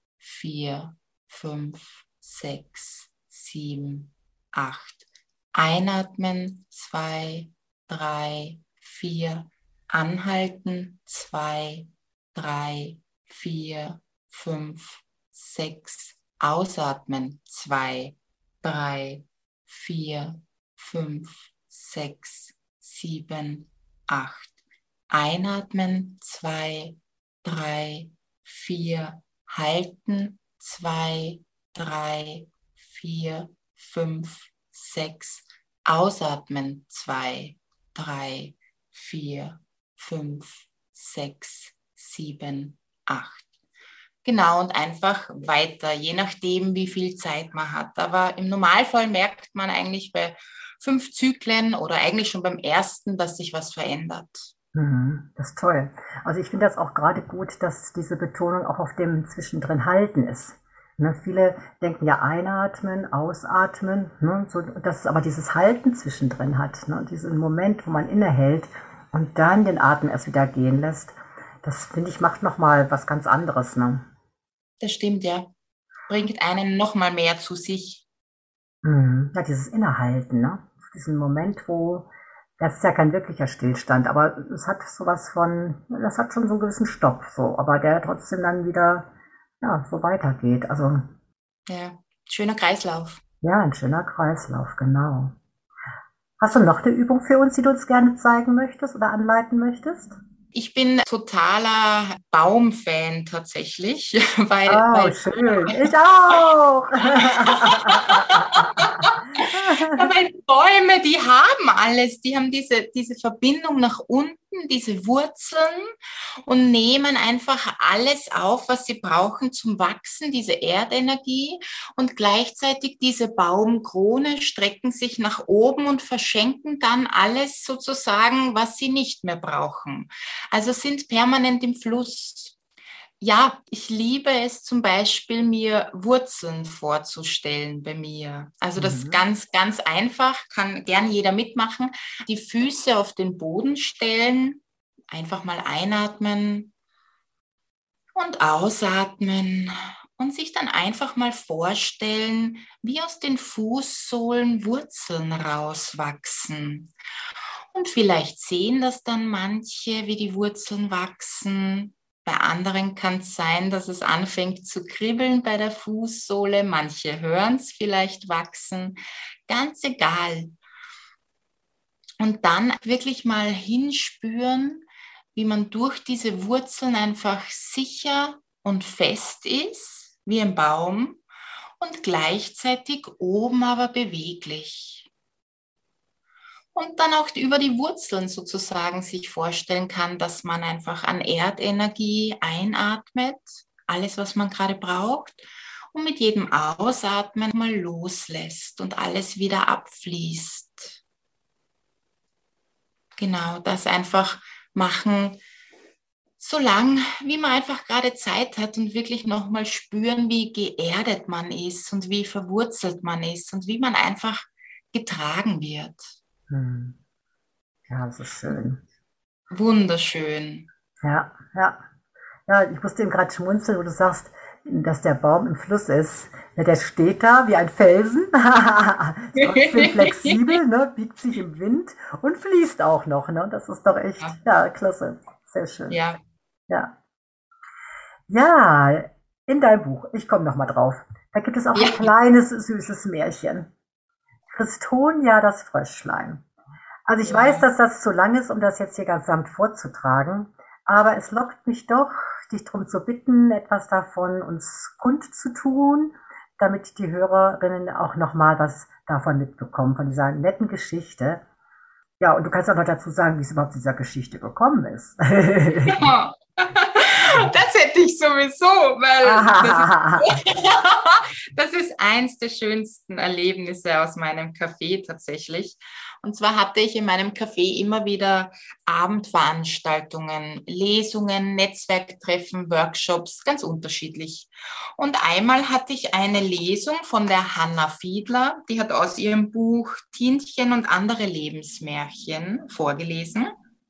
vier, fünf, sechs, sieben, acht. Einatmen. Zwei, drei, vier. Anhalten. Zwei, drei, vier, fünf, sechs. Ausatmen. Zwei, drei, vier, fünf, sechs, sieben, acht. Einatmen. Zwei, drei, vier. Halten. Zwei, drei, vier, fünf, sechs. Ausatmen. Zwei, drei, vier, fünf, sechs, sieben, acht. Genau, und einfach weiter, je nachdem, wie viel Zeit man hat. Aber im Normalfall merkt man eigentlich bei fünf Zyklen oder eigentlich schon beim ersten, dass sich was verändert. Mhm, das ist toll. Also ich finde das auch gerade gut, dass diese Betonung auch auf dem Zwischendrin halten ist. Ne, viele denken ja einatmen, ausatmen, ne, so, dass es aber dieses Halten zwischendrin hat, ne, diesen Moment, wo man innehält und dann den Atem erst wieder gehen lässt. Das finde ich macht nochmal was ganz anderes. Ne? Das stimmt, ja. Bringt einen nochmal mehr zu sich. Mhm. Ja, dieses Innehalten, ne? Diesen Moment, wo das ist ja kein wirklicher Stillstand, aber es hat sowas von, das hat schon so einen gewissen Stopp, so, aber der trotzdem dann wieder, ja, so weitergeht. Also, Ja, schöner Kreislauf. ja, ein schöner Kreislauf, genau. Hast du noch eine Übung für uns, die du uns gerne zeigen möchtest oder anleiten möchtest? Ich bin totaler Baumfan tatsächlich, weil, Oh, weil schön. Ich auch. Ja, weil Bäume, die haben alles, die haben diese, diese Verbindung nach unten, diese Wurzeln und nehmen einfach alles auf, was sie brauchen zum Wachsen, diese Erdenergie und gleichzeitig diese Baumkrone strecken sich nach oben und verschenken dann alles sozusagen, was sie nicht mehr brauchen. Also sind permanent im Fluss. Ja, ich liebe es zum Beispiel, mir Wurzeln vorzustellen bei mir. Also das ist Mhm. ganz, ganz einfach, kann gern jeder mitmachen. Die Füße auf den Boden stellen, einfach mal einatmen und ausatmen und sich dann einfach mal vorstellen, wie aus den Fußsohlen Wurzeln rauswachsen. Und vielleicht sehen das dann manche, wie die Wurzeln wachsen. Bei anderen kann es sein, dass es anfängt zu kribbeln bei der Fußsohle. Manche hören es vielleicht wachsen. Ganz egal. Und dann wirklich mal hinspüren, wie man durch diese Wurzeln einfach sicher und fest ist, wie ein Baum, und gleichzeitig oben aber beweglich. Und dann auch über die Wurzeln sozusagen sich vorstellen kann, dass man einfach an Erdenergie einatmet, alles, was man gerade braucht, und mit jedem Ausatmen mal loslässt und alles wieder abfließt. Genau, das einfach machen, so lang, wie man einfach gerade Zeit hat und wirklich nochmal spüren, wie geerdet man ist und wie verwurzelt man ist und wie man einfach getragen wird. Hm. Ja, das ist schön. Wunderschön. Ja, ja. Ja, ich musste eben gerade schmunzeln, wo du sagst, dass der Baum im Fluss ist. Ja, der steht da wie ein Felsen, ist trotzdem flexibel, ne, biegt sich im Wind und fließt auch noch. Ne? Das ist doch echt, ja, ja, klasse, sehr schön. Ja. Ja. Ja, in deinem Buch, ich komme noch mal drauf, da gibt es auch Ja. ein kleines, süßes Märchen. Christonia, das Fröschlein. Also ich Ja. weiß, dass das zu lang ist, um das jetzt hier ganz samt vorzutragen, aber es lockt mich doch, dich darum zu bitten, etwas davon uns kundzutun, damit die Hörerinnen auch noch mal was davon mitbekommen, von dieser netten Geschichte. Ja, und du kannst auch noch dazu sagen, wie es überhaupt zu dieser Geschichte gekommen ist. Ja. Das hätte ich sowieso, weil das ist, das ist eins der schönsten Erlebnisse aus meinem Café tatsächlich. Und zwar hatte ich in meinem Café immer wieder Abendveranstaltungen, Lesungen, Netzwerktreffen, Workshops, ganz unterschiedlich. Und einmal hatte ich eine Lesung von der Hanna Fiedler, die hat aus ihrem Buch Tinchen und andere Lebensmärchen vorgelesen.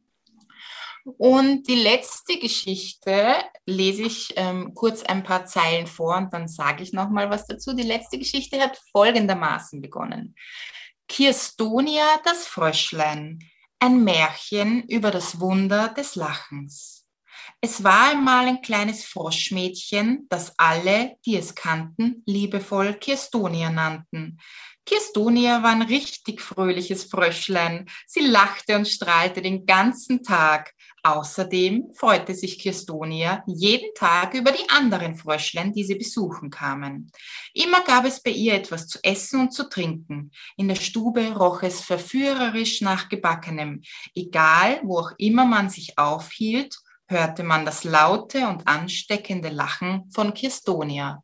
Und die letzte Geschichte lese ich ähm, kurz ein paar Zeilen vor und dann sage ich nochmal was dazu. Die letzte Geschichte hat folgendermaßen begonnen. Kirstonia, das Fröschlein, ein Märchen über das Wunder des Lachens. Es war einmal ein kleines Froschmädchen, das alle, die es kannten, liebevoll Kirstonia nannten. Kirstonia war ein richtig fröhliches Fröschlein. Sie lachte und strahlte den ganzen Tag. Außerdem freute sich Kirstonia jeden Tag über die anderen Fröschlein, die sie besuchen kamen. Immer gab es bei ihr etwas zu essen und zu trinken. In der Stube roch es verführerisch nach Gebackenem. Egal, wo auch immer man sich aufhielt, hörte man das laute und ansteckende Lachen von Kirstonia.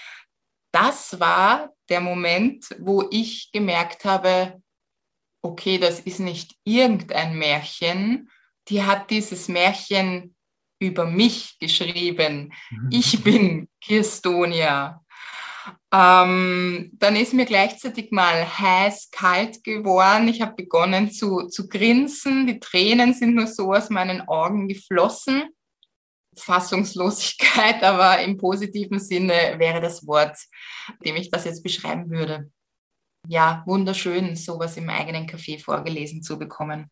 Das war der Moment, wo ich gemerkt habe, okay, das ist nicht irgendein Märchen, die hat dieses Märchen über mich geschrieben. Ich bin Kirstonia. Ähm, dann ist mir gleichzeitig mal heiß, kalt geworden. Ich habe begonnen zu, zu grinsen. Die Tränen sind nur so aus meinen Augen geflossen. Fassungslosigkeit, aber im positiven Sinne wäre das Wort, dem ich das jetzt beschreiben würde. Ja, wunderschön, sowas im eigenen Café vorgelesen zu bekommen.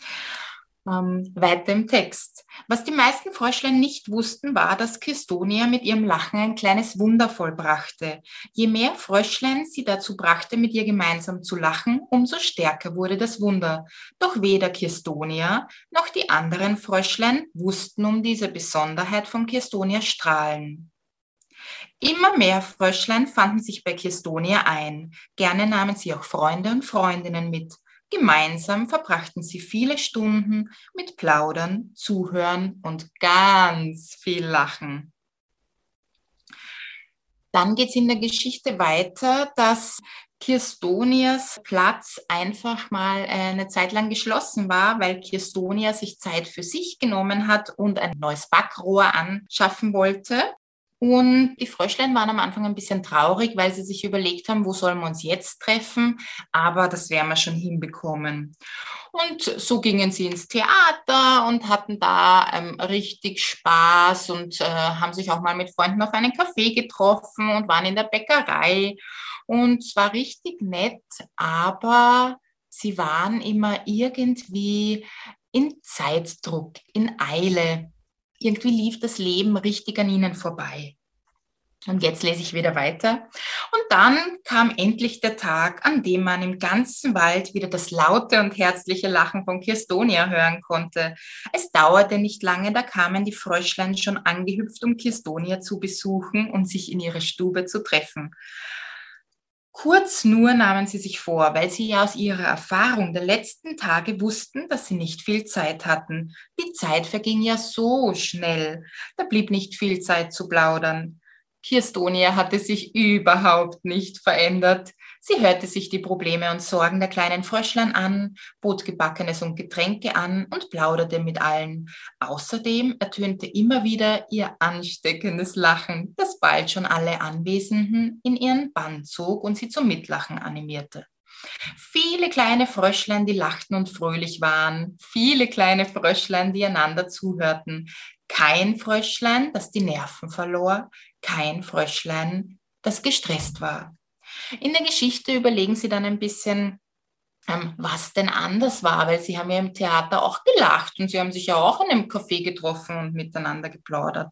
Ähm, weiter im Text. Was die meisten Fröschlein nicht wussten, war, dass Kirstonia mit ihrem Lachen ein kleines Wunder vollbrachte. Je mehr Fröschlein sie dazu brachte, mit ihr gemeinsam zu lachen, umso stärker wurde das Wunder. Doch weder Kirstonia noch die anderen Fröschlein wussten um diese Besonderheit von Kirstonias Strahlen. Immer mehr Fröschlein fanden sich bei Kirstonia ein. Gerne nahmen sie auch Freunde und Freundinnen mit. Gemeinsam verbrachten sie viele Stunden mit Plaudern, Zuhören und ganz viel Lachen. Dann geht es in der Geschichte weiter, dass Kirstonias Platz einfach mal eine Zeit lang geschlossen war, weil Kirstonia sich Zeit für sich genommen hat und ein neues Backrohr anschaffen wollte. Und die Fröschlein waren am Anfang ein bisschen traurig, weil sie sich überlegt haben, wo sollen wir uns jetzt treffen, aber das werden wir schon hinbekommen. Und so gingen sie ins Theater und hatten da ähm, richtig Spaß und äh, haben sich auch mal mit Freunden auf einen Kaffee getroffen und waren in der Bäckerei. Und es war richtig nett, aber sie waren immer irgendwie in Zeitdruck, in Eile. Irgendwie lief das Leben richtig an ihnen vorbei. Und jetzt lese ich wieder weiter. Und dann kam endlich der Tag, an dem man im ganzen Wald wieder das laute und herzliche Lachen von Kirstonia hören konnte. Es dauerte nicht lange, da kamen die Fröschlein schon angehüpft, um Kirstonia zu besuchen und sich in ihre Stube zu treffen. Kurz nur nahmen sie sich vor, weil sie ja aus ihrer Erfahrung der letzten Tage wussten, dass sie nicht viel Zeit hatten. Die Zeit verging ja so schnell. Da blieb nicht viel Zeit zu plaudern. Kirstonia hatte sich überhaupt nicht verändert. Sie hörte sich die Probleme und Sorgen der kleinen Fröschlein an, bot Gebackenes und Getränke an und plauderte mit allen. Außerdem ertönte immer wieder ihr ansteckendes Lachen, das bald schon alle Anwesenden in ihren Bann zog und sie zum Mitlachen animierte. Viele kleine Fröschlein, die lachten und fröhlich waren, viele kleine Fröschlein, die einander zuhörten. Kein Fröschlein, das die Nerven verlor, kein Fröschlein, das gestresst war. In der Geschichte überlegen sie dann ein bisschen, ähm, was denn anders war, weil sie haben ja im Theater auch gelacht und sie haben sich ja auch in einem Café getroffen und miteinander geplaudert.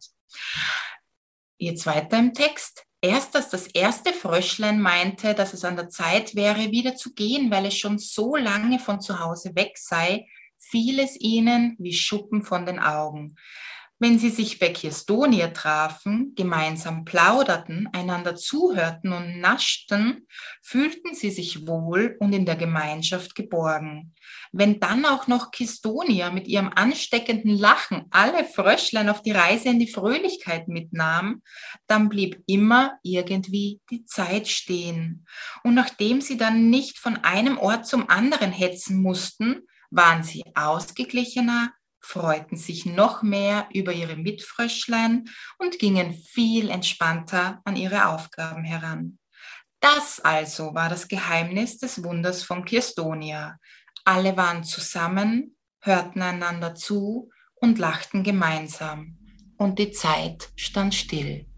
Jetzt weiter im Text. Erst als das erste Fröschlein meinte, dass es an der Zeit wäre, wieder zu gehen, weil es schon so lange von zu Hause weg sei, fiel es ihnen wie Schuppen von den Augen. Wenn sie sich bei Kirstonia trafen, gemeinsam plauderten, einander zuhörten und naschten, fühlten sie sich wohl und in der Gemeinschaft geborgen. Wenn dann auch noch Kirstonia mit ihrem ansteckenden Lachen alle Fröschlein auf die Reise in die Fröhlichkeit mitnahm, dann blieb immer irgendwie die Zeit stehen. Und nachdem sie dann nicht von einem Ort zum anderen hetzen mussten, waren sie ausgeglichener, freuten sich noch mehr über ihre Mitfröschlein und gingen viel entspannter an ihre Aufgaben heran. Das also war das Geheimnis des Wunders von Kirstonia. Alle waren zusammen, hörten einander zu und lachten gemeinsam. Und die Zeit stand still.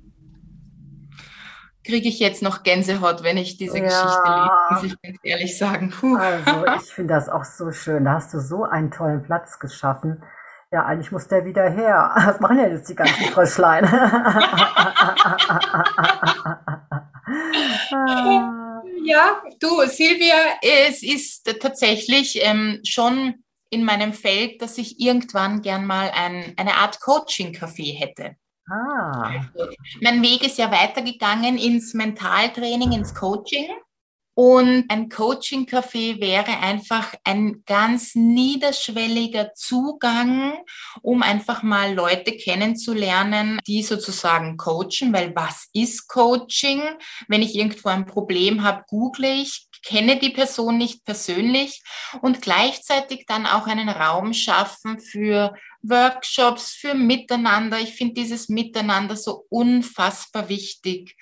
Kriege ich jetzt noch Gänsehaut, wenn ich diese Ja. Geschichte lese, muss ich ganz ehrlich sagen. Puh. Also ich finde das auch so schön. Da hast du so einen tollen Platz geschaffen. Ja, eigentlich muss der wieder her. Was machen denn jetzt die ganzen Fröschlein? Ja, du, Silvia, es ist tatsächlich ähm, schon in meinem Feld, dass ich irgendwann gern mal ein, eine Art Coaching-Café hätte. Ah. Also, mein Weg ist ja weitergegangen ins Mentaltraining, ins Coaching. Und ein Coaching-Café wäre einfach ein ganz niederschwelliger Zugang, um einfach mal Leute kennenzulernen, die sozusagen coachen. Weil was ist Coaching? Wenn ich irgendwo ein Problem habe, google ich, kenne die Person nicht persönlich und gleichzeitig dann auch einen Raum schaffen für Workshops, für Miteinander. Ich finde dieses Miteinander so unfassbar wichtig.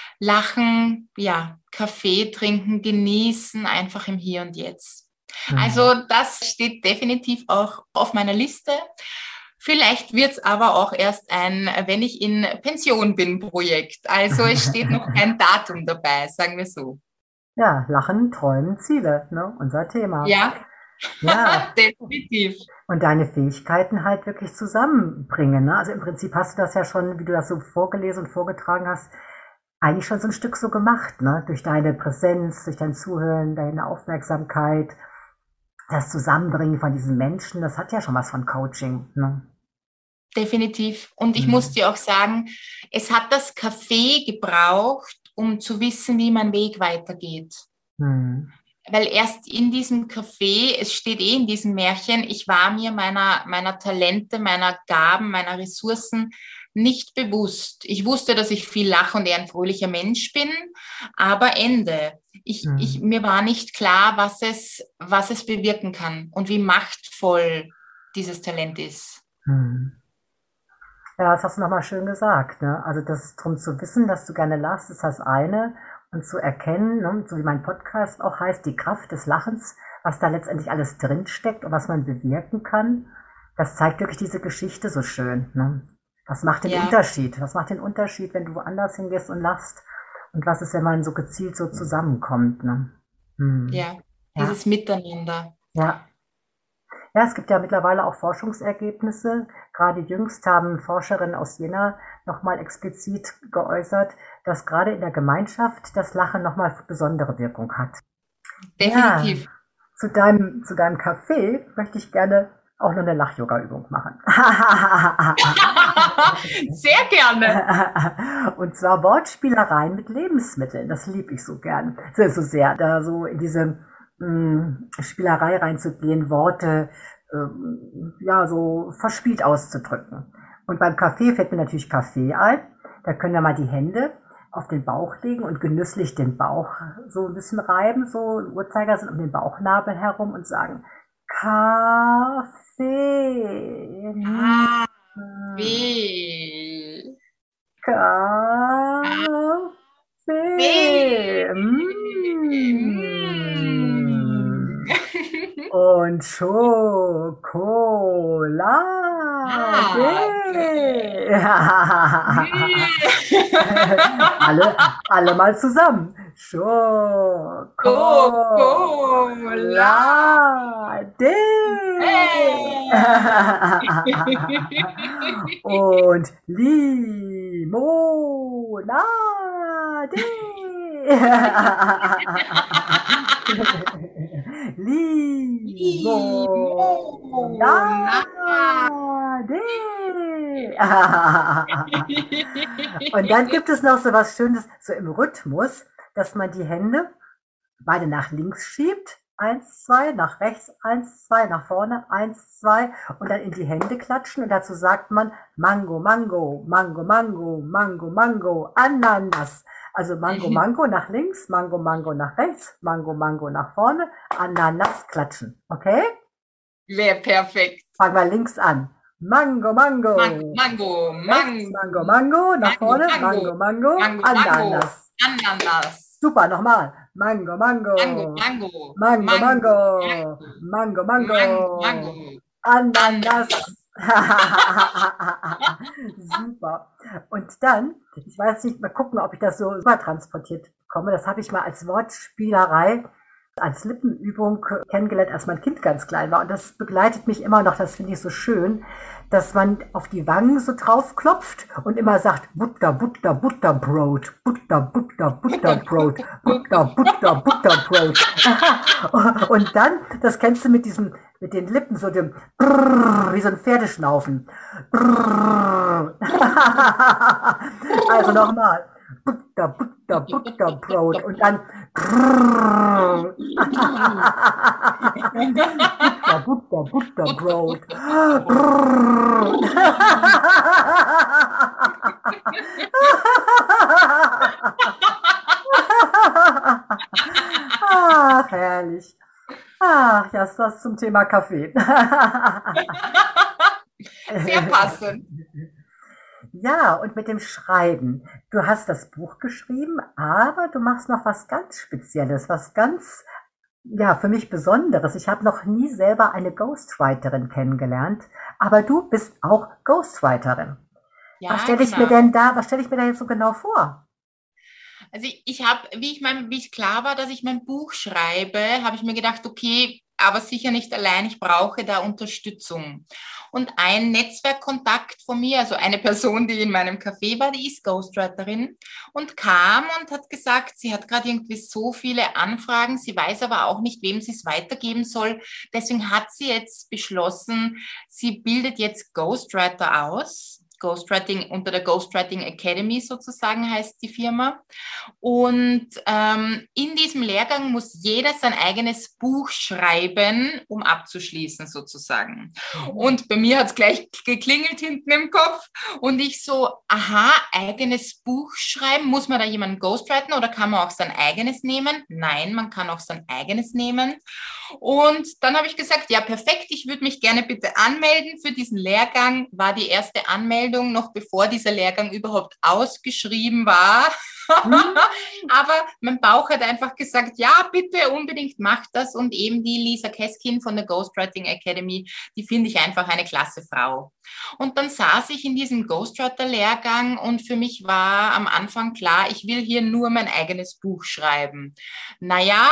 Lachen, ja, Kaffee trinken, genießen, einfach im Hier und Jetzt. Mhm. Also das steht definitiv auch auf meiner Liste. Vielleicht wird es aber auch erst ein, wenn ich in Pension bin, Projekt. Also es steht noch kein Datum dabei, sagen wir so. Ja, Lachen, Träumen, Ziele, ne? Unser Thema. Ja, ja. definitiv. Und deine Fähigkeiten halt wirklich zusammenbringen. Ne? Also im Prinzip hast du das ja schon, wie du das so vorgelesen und vorgetragen hast, eigentlich schon so ein Stück so gemacht, ne? Durch deine Präsenz, durch dein Zuhören, deine Aufmerksamkeit, das Zusammenbringen von diesen Menschen, das hat ja schon was von Coaching, ne? Definitiv. Und ich mhm. muss dir auch sagen, es hat das Café gebraucht, um zu wissen, wie mein Weg weitergeht. Mhm. Weil erst in diesem Café, es steht eh in diesem Märchen, ich war mir meiner, meiner Talente, meiner Gaben, meiner Ressourcen nicht bewusst. Ich wusste, dass ich viel lache und eher ein fröhlicher Mensch bin, aber Ende. Ich, mhm. ich, mir war nicht klar, was es, was es bewirken kann und wie machtvoll dieses Talent ist. Mhm. Ja, das hast du nochmal schön gesagt, ne? Also das darum zu wissen, dass du gerne lachst, ist das eine. Und zu erkennen, ne, so wie mein Podcast auch heißt, die Kraft des Lachens, was da letztendlich alles drinsteckt und was man bewirken kann, das zeigt wirklich diese Geschichte so schön. Ne? Was macht den ja. Unterschied? Was macht den Unterschied, wenn du woanders hingehst und lachst? Und was ist, wenn man so gezielt so zusammenkommt? Ne? Hm. Ja. dieses Miteinander. Ja. Ja, es gibt ja mittlerweile auch Forschungsergebnisse. Gerade jüngst haben Forscherinnen aus Jena nochmal explizit geäußert, dass gerade in der Gemeinschaft das Lachen nochmal besondere Wirkung hat. Definitiv. Ja, zu deinem, zu deinem Kaffee möchte ich gerne auch noch eine Lach-Yoga-Übung machen. Sehr gerne. Und zwar Wortspielereien mit Lebensmitteln. Das liebe ich so gern. So, so sehr, da so in diese mh, Spielerei reinzugehen, Worte ähm, ja so verspielt auszudrücken. Und beim Kaffee fällt mir natürlich Kaffee ein. Da können wir mal die Hände auf den Bauch legen und genüsslich den Bauch so ein bisschen reiben, so Uhrzeigersinn um den Bauchnabel herum und sagen Kaffee. Kaffee. Kaffee. Mm. Und Schokolade. alle, alle mal zusammen. Schokolade. Und Limonade. Limonade. Und dann gibt es noch so was Schönes, so im Rhythmus, dass man die Hände beide nach links schiebt. Eins, zwei, nach rechts, eins, zwei, nach vorne, eins, zwei und dann in die Hände klatschen und dazu sagt man Mango, Mango, Mango, Mango, Mango, Mango, Ananas. Also Mango, Mango nach links, Mango, Mango nach rechts, Mango, Mango nach vorne, Ananas klatschen. Okay? Wäre perfekt. Fangen wir links an. Mango, Mango. Mango, Mango, rechts, Mango, Mango, nach vorne, Mango, Mango, Mango, Ananas. Ananas. Super, nochmal. Mango, Mango. Mango, Mango. Mango, Mango. Mango, Mango. Mango. Ananas. Super. Und dann, ich weiß nicht, mal gucken, ob ich das so übertransportiert bekomme. Das habe ich mal als Wortspielerei, als Lippenübung kennengelernt, als mein Kind ganz klein war. Und das begleitet mich immer noch, das finde ich so schön, dass man auf die Wangen so drauf klopft und immer sagt, Butter, Butter, Butterbrot, Butter, Butter, Butterbrot, Butter, Butter, Butterbrot. Und dann, das kennst du mit diesem, mit den Lippen, so dem Brrr, wie so ein Pferdeschnaufen. Brrr. Also nochmal. Butter, Butter, Butterbrot und dann Butter, Butter, Butterbrot. Ach, herrlich. Ach, ja, ist das zum Thema Kaffee. Sehr passend. Ja, und mit dem Schreiben. Du hast das Buch geschrieben, aber du machst noch was ganz Spezielles, was ganz, ja, für mich Besonderes. Ich habe noch nie selber eine Ghostwriterin kennengelernt, aber du bist auch Ghostwriterin. Ja, was stelle ich genau. mir denn da, was stelle ich mir da jetzt so genau vor? Also ich, ich habe, wie ich mein, wie es klar war, dass ich mein Buch schreibe, habe ich mir gedacht, okay, aber sicher nicht allein, ich brauche da Unterstützung. Und ein Netzwerkkontakt von mir, also eine Person, die in meinem Café war, die ist Ghostwriterin und kam und hat gesagt, sie hat gerade irgendwie so viele Anfragen, sie weiß aber auch nicht, wem sie es weitergeben soll. Deswegen hat sie jetzt beschlossen, sie bildet jetzt Ghostwriter aus. Ghostwriting unter der Ghostwriting Academy sozusagen heißt die Firma. Und ähm, in diesem Lehrgang muss jeder sein eigenes Buch schreiben, um abzuschließen sozusagen. Mhm. Und bei mir hat es gleich geklingelt hinten im Kopf und ich so, aha, eigenes Buch schreiben, muss man da jemanden ghostwriten oder kann man auch sein eigenes nehmen? Nein, man kann auch sein eigenes nehmen. Und dann habe ich gesagt, ja perfekt, ich würde mich gerne bitte anmelden für diesen Lehrgang. War die erste Anmeldung noch bevor dieser Lehrgang überhaupt ausgeschrieben war. Aber mein Bauch hat einfach gesagt, ja, bitte unbedingt mach das. Und eben die Lisa Keskin von der Ghostwriting Academy, die finde ich einfach eine klasse Frau. Und dann saß ich in diesem Ghostwriter-Lehrgang und für mich war am Anfang klar, ich will hier nur mein eigenes Buch schreiben. Naja,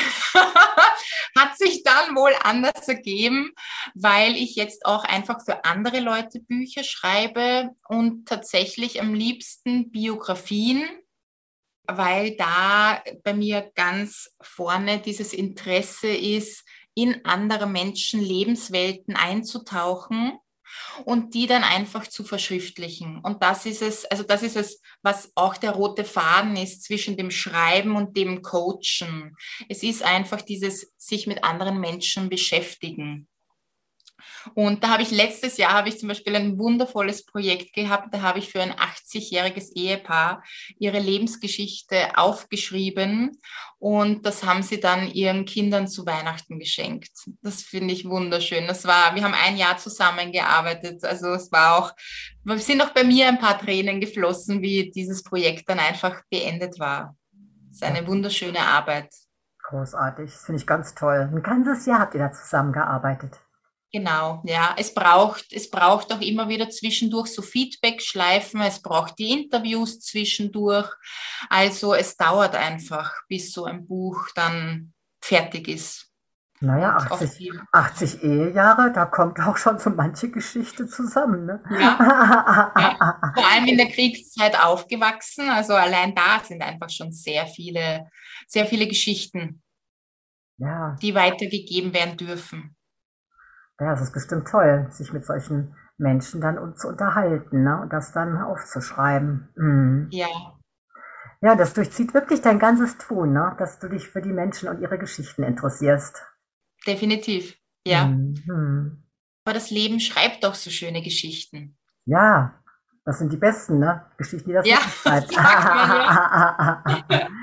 hat sich dann wohl anders ergeben, weil ich jetzt auch einfach für andere Leute Bücher schreibe und tatsächlich am liebsten Biografien, weil da bei mir ganz vorne dieses Interesse ist, in andere Menschen Lebenswelten einzutauchen und die dann einfach zu verschriftlichen. Und das ist es, also das ist es, was auch der rote Faden ist zwischen dem Schreiben und dem Coachen. Es ist einfach dieses sich mit anderen Menschen beschäftigen. Und da habe ich letztes Jahr habe ich zum Beispiel ein wundervolles Projekt gehabt. Da habe ich für ein achtzigjähriges Ehepaar ihre Lebensgeschichte aufgeschrieben und das haben sie dann ihren Kindern zu Weihnachten geschenkt. Das finde ich wunderschön. Das war, wir haben ein Jahr zusammengearbeitet. Also es war auch, es sind auch bei mir ein paar Tränen geflossen, wie dieses Projekt dann einfach beendet war. Es ist eine wunderschöne Arbeit. Großartig, das finde ich ganz toll. Ein ganzes Jahr habt ihr da zusammengearbeitet. Genau, ja, es braucht, es braucht auch immer wieder zwischendurch so Feedback-Schleifen, es braucht die Interviews zwischendurch. Also es dauert einfach, bis so ein Buch dann fertig ist. Naja, achtzig, achtzig Ehejahre, da kommt auch schon so manche Geschichte zusammen. Ne? Ja, ja, vor allem in der Kriegszeit aufgewachsen, also allein da sind einfach schon sehr viele, sehr viele Geschichten, ja, die weitergegeben werden dürfen. Ja, es ist bestimmt toll, sich mit solchen Menschen dann zu unterhalten, ne? Und das dann aufzuschreiben. Mhm. Ja. Ja, das durchzieht wirklich dein ganzes Tun, ne? Dass du dich für die Menschen und ihre Geschichten interessierst. Definitiv, ja. Mhm. Aber das Leben schreibt doch so schöne Geschichten. Ja, das sind die besten, ne? Geschichten, die das ja, Leben schreibt. sagt man,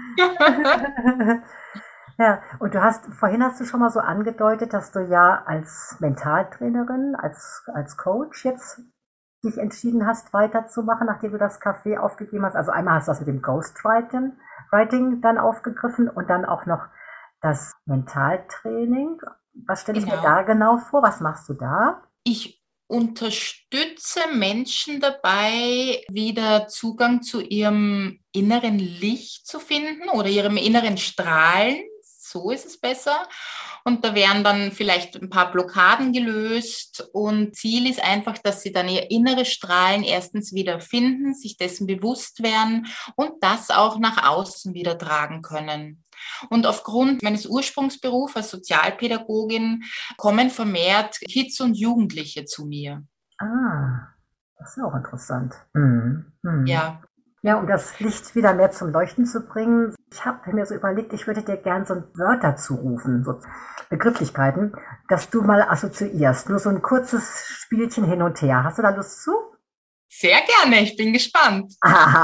ja. Ja, und du hast, vorhin hast du schon mal so angedeutet, dass du ja als Mentaltrainerin, als, als Coach jetzt dich entschieden hast, weiterzumachen, nachdem du das Café aufgegeben hast. Also einmal hast du das mit dem Ghostwriting Writing dann aufgegriffen und dann auch noch das Mentaltraining. Was stelle ich Genau. mir da genau vor? Was machst du da? Ich unterstütze Menschen dabei, wieder Zugang zu ihrem inneren Licht zu finden oder ihrem inneren Strahlen. So ist es besser. Und da werden dann vielleicht ein paar Blockaden gelöst. Und Ziel ist einfach, dass sie dann ihr inneres Strahlen erstens wieder finden, sich dessen bewusst werden und das auch nach außen wieder tragen können. Und aufgrund meines Ursprungsberufs als Sozialpädagogin kommen vermehrt Kids und Jugendliche zu mir. Ah, das ist ja auch interessant. Mhm. Mhm. Ja. Ja, um das Licht wieder mehr zum Leuchten zu bringen. Ich habe mir so überlegt, ich würde dir gern so Wörter zurufen, so Begrifflichkeiten, dass du mal assoziierst. Nur so ein kurzes Spielchen hin und her. Hast du da Lust zu? Sehr gerne, ich bin gespannt.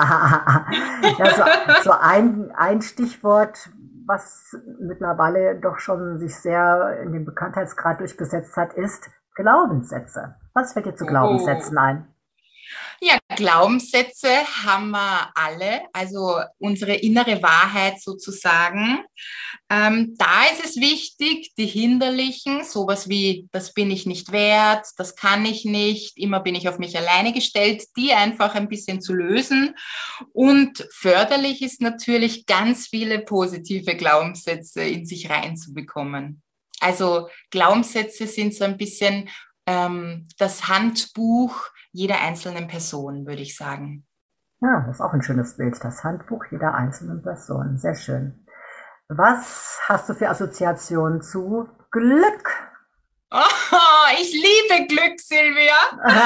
Ja, so, so ein, ein Stichwort, was mittlerweile doch schon sich sehr in dem Bekanntheitsgrad durchgesetzt hat, ist Glaubenssätze. Was fällt dir zu Glaubenssätzen Oh. ein? Ja, Glaubenssätze haben wir alle, also unsere innere Wahrheit sozusagen. Ähm, da ist es wichtig, die hinderlichen, sowas wie, das bin ich nicht wert, das kann ich nicht, immer bin ich auf mich alleine gestellt, die einfach ein bisschen zu lösen. Und förderlich ist natürlich, ganz viele positive Glaubenssätze in sich reinzubekommen. Also Glaubenssätze sind so ein bisschen ähm, das Handbuch jeder einzelnen Person, würde ich sagen. Ja, das ist auch ein schönes Bild, das Handbuch jeder einzelnen Person. Sehr schön. Was hast du für Assoziationen zu Glück? Oh, ich liebe Glück, Silvia.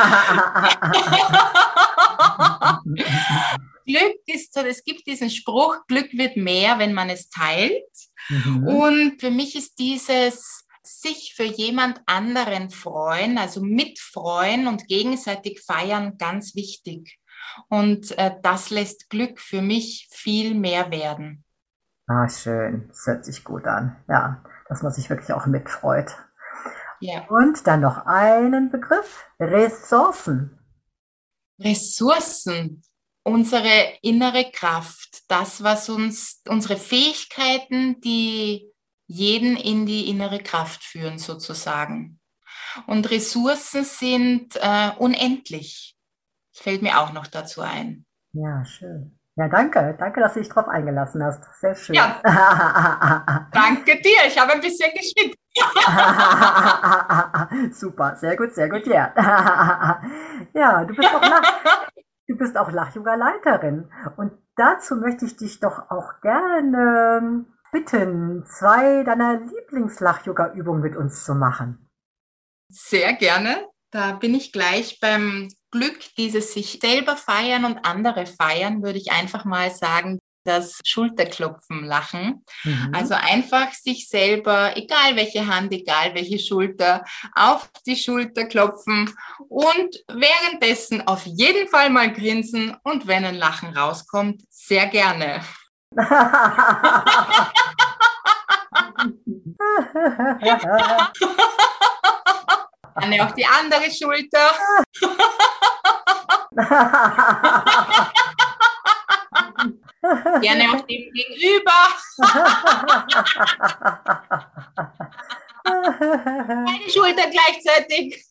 Glück ist, es gibt diesen Spruch, Glück wird mehr, wenn man es teilt. Mhm. Und für mich ist dieses sich für jemand anderen freuen, also mitfreuen und gegenseitig feiern, ganz wichtig. Und äh, das lässt Glück für mich viel mehr werden. Ah, schön. Das hört sich gut an. Ja, dass man sich wirklich auch mitfreut. Ja. Und dann noch einen Begriff. Ressourcen. Ressourcen. unsere innere Kraft, das, was uns, unsere Fähigkeiten, die jeden in die innere Kraft führen sozusagen. Und Ressourcen sind äh, unendlich. Das fällt mir auch noch dazu ein. Ja, schön. Ja, danke. Danke, dass du dich drauf eingelassen hast. Sehr schön. Ja. Danke dir. Ich habe ein bisschen geschwitzt. Super. Sehr gut, sehr gut. Ja, ja, du bist auch Lach, du bist auch Lach-Yoga-Leiterin. Und dazu möchte ich dich doch auch gerne bitten, zwei deiner Lieblings-Lach-Yoga-Übungen mit uns zu machen. Sehr gerne. Da bin ich gleich beim Glück, dieses sich selber feiern und andere feiern, würde ich einfach mal sagen, das Schulterklopfen lachen. Mhm. Also einfach sich selber, egal welche Hand, egal welche Schulter, auf die Schulter klopfen und währenddessen auf jeden Fall mal grinsen und wenn ein Lachen rauskommt, sehr gerne. Dann auch die andere Schulter. Gerne auch dem Gegenüber. Beide Schultern gleichzeitig.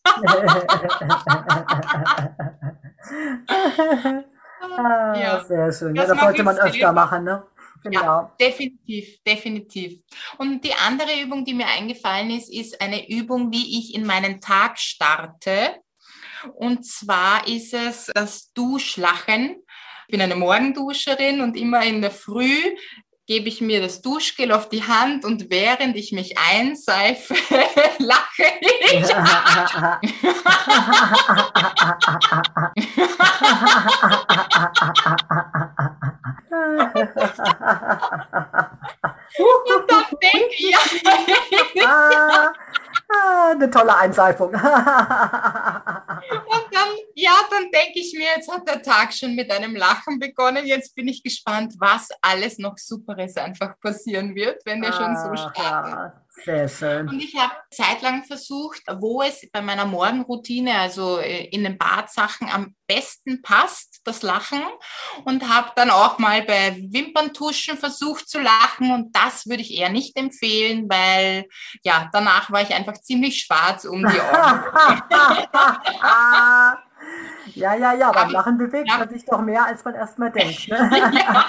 Ah, ja, sehr schön. Ja, das sollte man öfter selber machen, ne? Genau. Ja, definitiv, definitiv. Und die andere Übung, die mir eingefallen ist, ist eine Übung, wie ich in meinen Tag starte. Und zwar ist es das Duschlachen. Ich bin eine Morgenduscherin und immer in der Früh gebe ich mir das Duschgel auf die Hand und während ich mich einseife, lache ich. Und dann denke ich, ja. ah, ah, eine tolle Einseifung. Und dann, ja, dann denke ich mir, jetzt hat der Tag schon mit einem Lachen begonnen. Jetzt bin ich gespannt, was alles noch Superes einfach passieren wird, wenn der ah, schon so startet. Ja, sehr schön. Und ich habe zeitlang versucht, wo es bei meiner Morgenroutine, also in den Badsachen am besten passt, das Lachen. Und habe dann auch mal bei Wimperntuschen versucht zu lachen. Und das würde ich eher nicht empfehlen, weil ja, danach war ich einfach ziemlich schwarz um die Augen. Ja, ja, ja, beim Lachen bewegt ja. man sich doch mehr, als man erstmal denkt. Ne? Ja.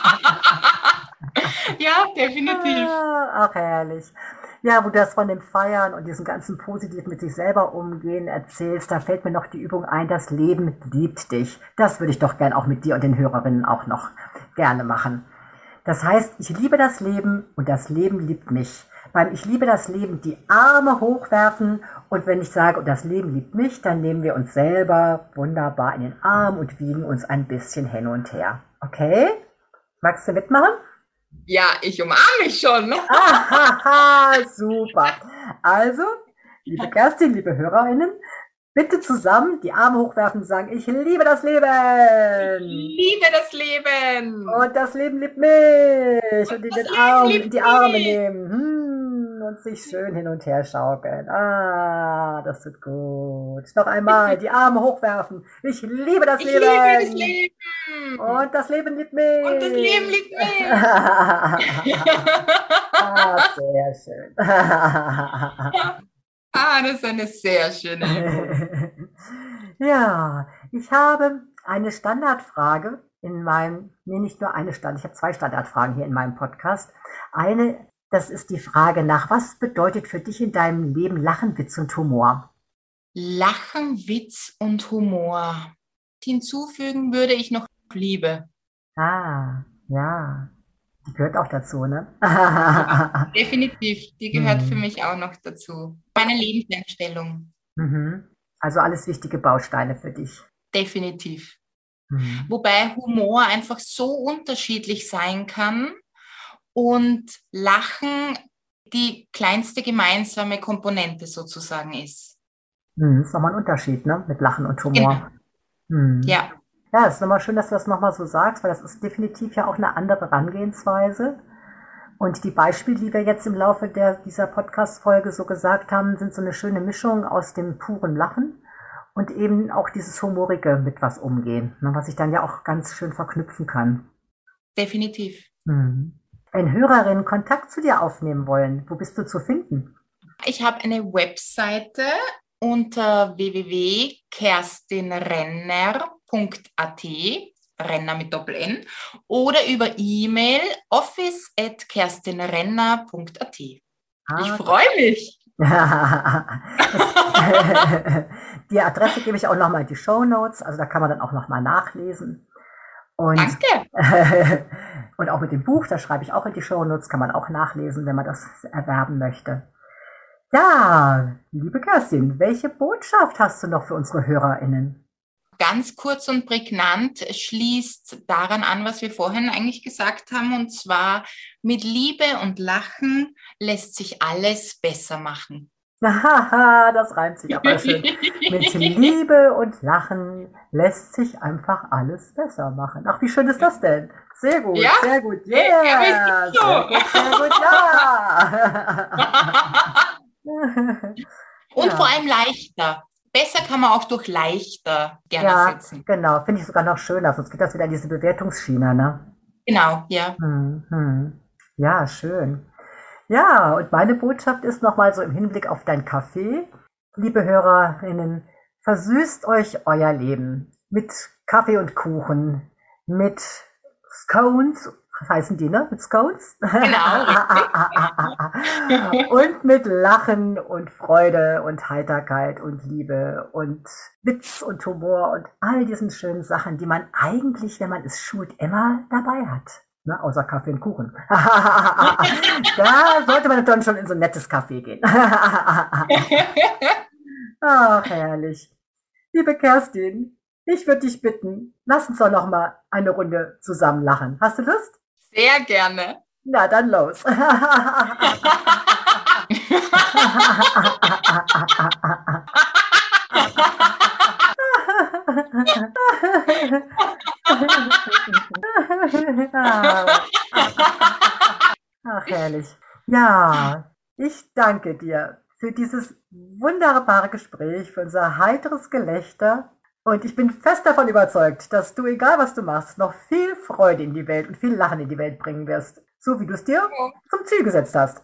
Ja, definitiv. Ach, herrlich. Ja, wo du das von dem Feiern und diesem ganzen positiv mit sich selber umgehen erzählst, da fällt mir noch die Übung ein, das Leben liebt dich. Das würde ich doch gern auch mit dir und den Hörerinnen auch noch gerne machen. Das heißt, ich liebe das Leben und das Leben liebt mich. Beim Ich liebe das Leben die Arme hochwerfen und wenn ich sage, und das Leben liebt mich, dann nehmen wir uns selber wunderbar in den Arm und wiegen uns ein bisschen hin und her. Okay? Magst du mitmachen? Ja, ich umarme mich schon. Ahaha, super. Also, liebe Kerstin, liebe HörerInnen, bitte zusammen die Arme hochwerfen und sagen, ich liebe das Leben. Ich liebe das Leben. Und das Leben liebt mich. Und in den Arm, in die Arme nehmen. Hm, und sich schön hin und her schaukeln. Ah, das tut gut. Noch einmal die Arme hochwerfen. Ich liebe das ich Leben. Ich liebe das Leben. Und das Leben liebt mich. Und das Leben liebt mich. Ah, sehr schön. Ah, das ist eine sehr schöne Übung. Ja, ich habe eine Standardfrage in meinem, nee, nicht nur eine Standard, ich habe zwei Standardfragen hier in meinem Podcast. Eine, das ist die Frage nach, was bedeutet für dich in deinem Leben Lachen, Witz und Humor? Lachen, Witz und Humor. Hinzufügen würde ich noch Liebe. Ah, ja. Die gehört auch dazu, ne? Ja, definitiv. Die gehört mhm. für mich auch noch dazu. Meine Lebenseinstellung. Mhm. Also alles wichtige Bausteine für dich. Definitiv. Mhm. Wobei Humor einfach so unterschiedlich sein kann und Lachen die kleinste gemeinsame Komponente sozusagen ist. Mhm. Das ist nochmal ein Unterschied, ne? Mit Lachen und Humor. Genau. Mhm. Ja. Ja, es ist nochmal schön, dass du das nochmal so sagst, weil das ist definitiv ja auch eine andere Herangehensweise. Und die Beispiele, die wir jetzt im Laufe der, dieser Podcast-Folge so gesagt haben, sind so eine schöne Mischung aus dem puren Lachen Und eben auch dieses Humorige mit was umgehen, ne, was ich dann ja auch ganz schön verknüpfen kann. Definitiv. Hm. Wenn Hörerinnen Kontakt zu dir aufnehmen wollen, wo bist du zu finden? Ich habe eine Webseite unter w w w punkt kerstinrenner punkt a t, Renner mit Doppel-N, oder über E-Mail office at kerstinrenner punkt a t. Ah, ich freue mich. Die Adresse gebe ich auch nochmal in die Shownotes, also da kann man dann auch nochmal nachlesen. Und, Danke. Und auch mit dem Buch, das schreibe ich auch in die Shownotes, kann man auch nachlesen, wenn man das erwerben möchte. Ja, liebe Kerstin, welche Botschaft hast du noch für unsere HörerInnen? Ganz kurz und prägnant schließt daran an, was wir vorhin eigentlich gesagt haben, und zwar: Mit Liebe und Lachen lässt sich alles besser machen. Haha, das reimt sich aber schön. Mit Liebe und Lachen lässt sich einfach alles besser machen. Ach, wie schön ist das denn? Sehr gut, ja? sehr gut. Yeah, ja, sehr gut, sehr gut, ja. Und ja. vor allem leichter. Besser kann man auch durch leichter gerne ja, setzen. Genau, finde ich sogar noch schöner, sonst geht das wieder in diese Bewertungsschiene, ne? Genau, ja. Hm, hm. Ja, schön. Ja, und meine Botschaft ist nochmal so im Hinblick auf dein Kaffee. Liebe HörerInnen, versüßt euch euer Leben mit Kaffee und Kuchen, mit Scones, heißen die, ne? Mit Scones? Genau. Und mit Lachen und Freude und Heiterkeit und Liebe und Witz und Humor und all diesen schönen Sachen, die man eigentlich, wenn man es schult, immer dabei hat. Ne, außer Kaffee und Kuchen. Da sollte man dann schon in so ein nettes Café gehen. Ach, herrlich. Liebe Kerstin, ich würde dich bitten, lass uns doch noch mal eine Runde zusammen lachen. Hast du Lust? Sehr gerne. Na, dann los. Ach, herrlich. Ja, ich danke dir für dieses wunderbare Gespräch, für unser heiteres Gelächter. Und ich bin fest davon überzeugt, dass du, egal was du machst, noch viel Freude in die Welt und viel Lachen in die Welt bringen wirst. So wie du es dir zum Ziel gesetzt hast.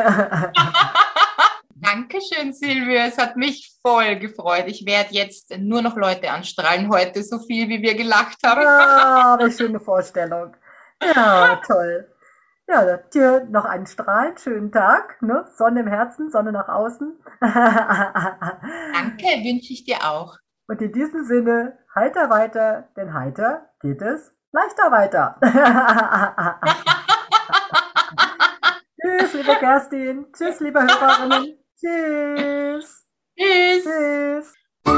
Dankeschön, Silvia. Es hat mich voll gefreut. Ich werde jetzt nur noch Leute anstrahlen heute, so viel wie wir gelacht haben. Ah, eine schöne Vorstellung. Ja, toll. Ja, dir noch einen strahlend schönen Tag. Ne? Sonne im Herzen, Sonne nach außen. Danke, wünsche ich dir auch. Und in diesem Sinne, heiter weiter, denn heiter geht es leichter weiter. Tschüss, liebe Kerstin. Tschüss, liebe Hörerinnen. Tschüss. Tschüss. Tschüss.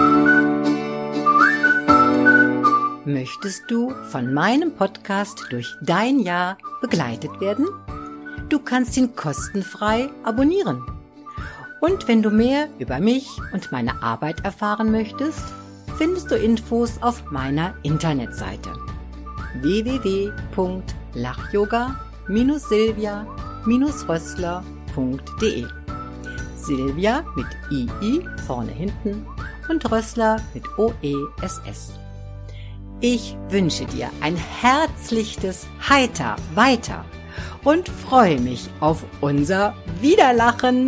Möchtest du von meinem Podcast durch dein Jahr begleitet werden? Du kannst ihn kostenfrei abonnieren. Und wenn du mehr über mich und meine Arbeit erfahren möchtest, findest du Infos auf meiner Internetseite w w w punkt lachyoga silvia rössler punkt de. Silvia mit I I vorne hinten und Rössler mit O E S S. Ich wünsche dir ein herzliches Heiter weiter und freue mich auf unser Wiederlachen.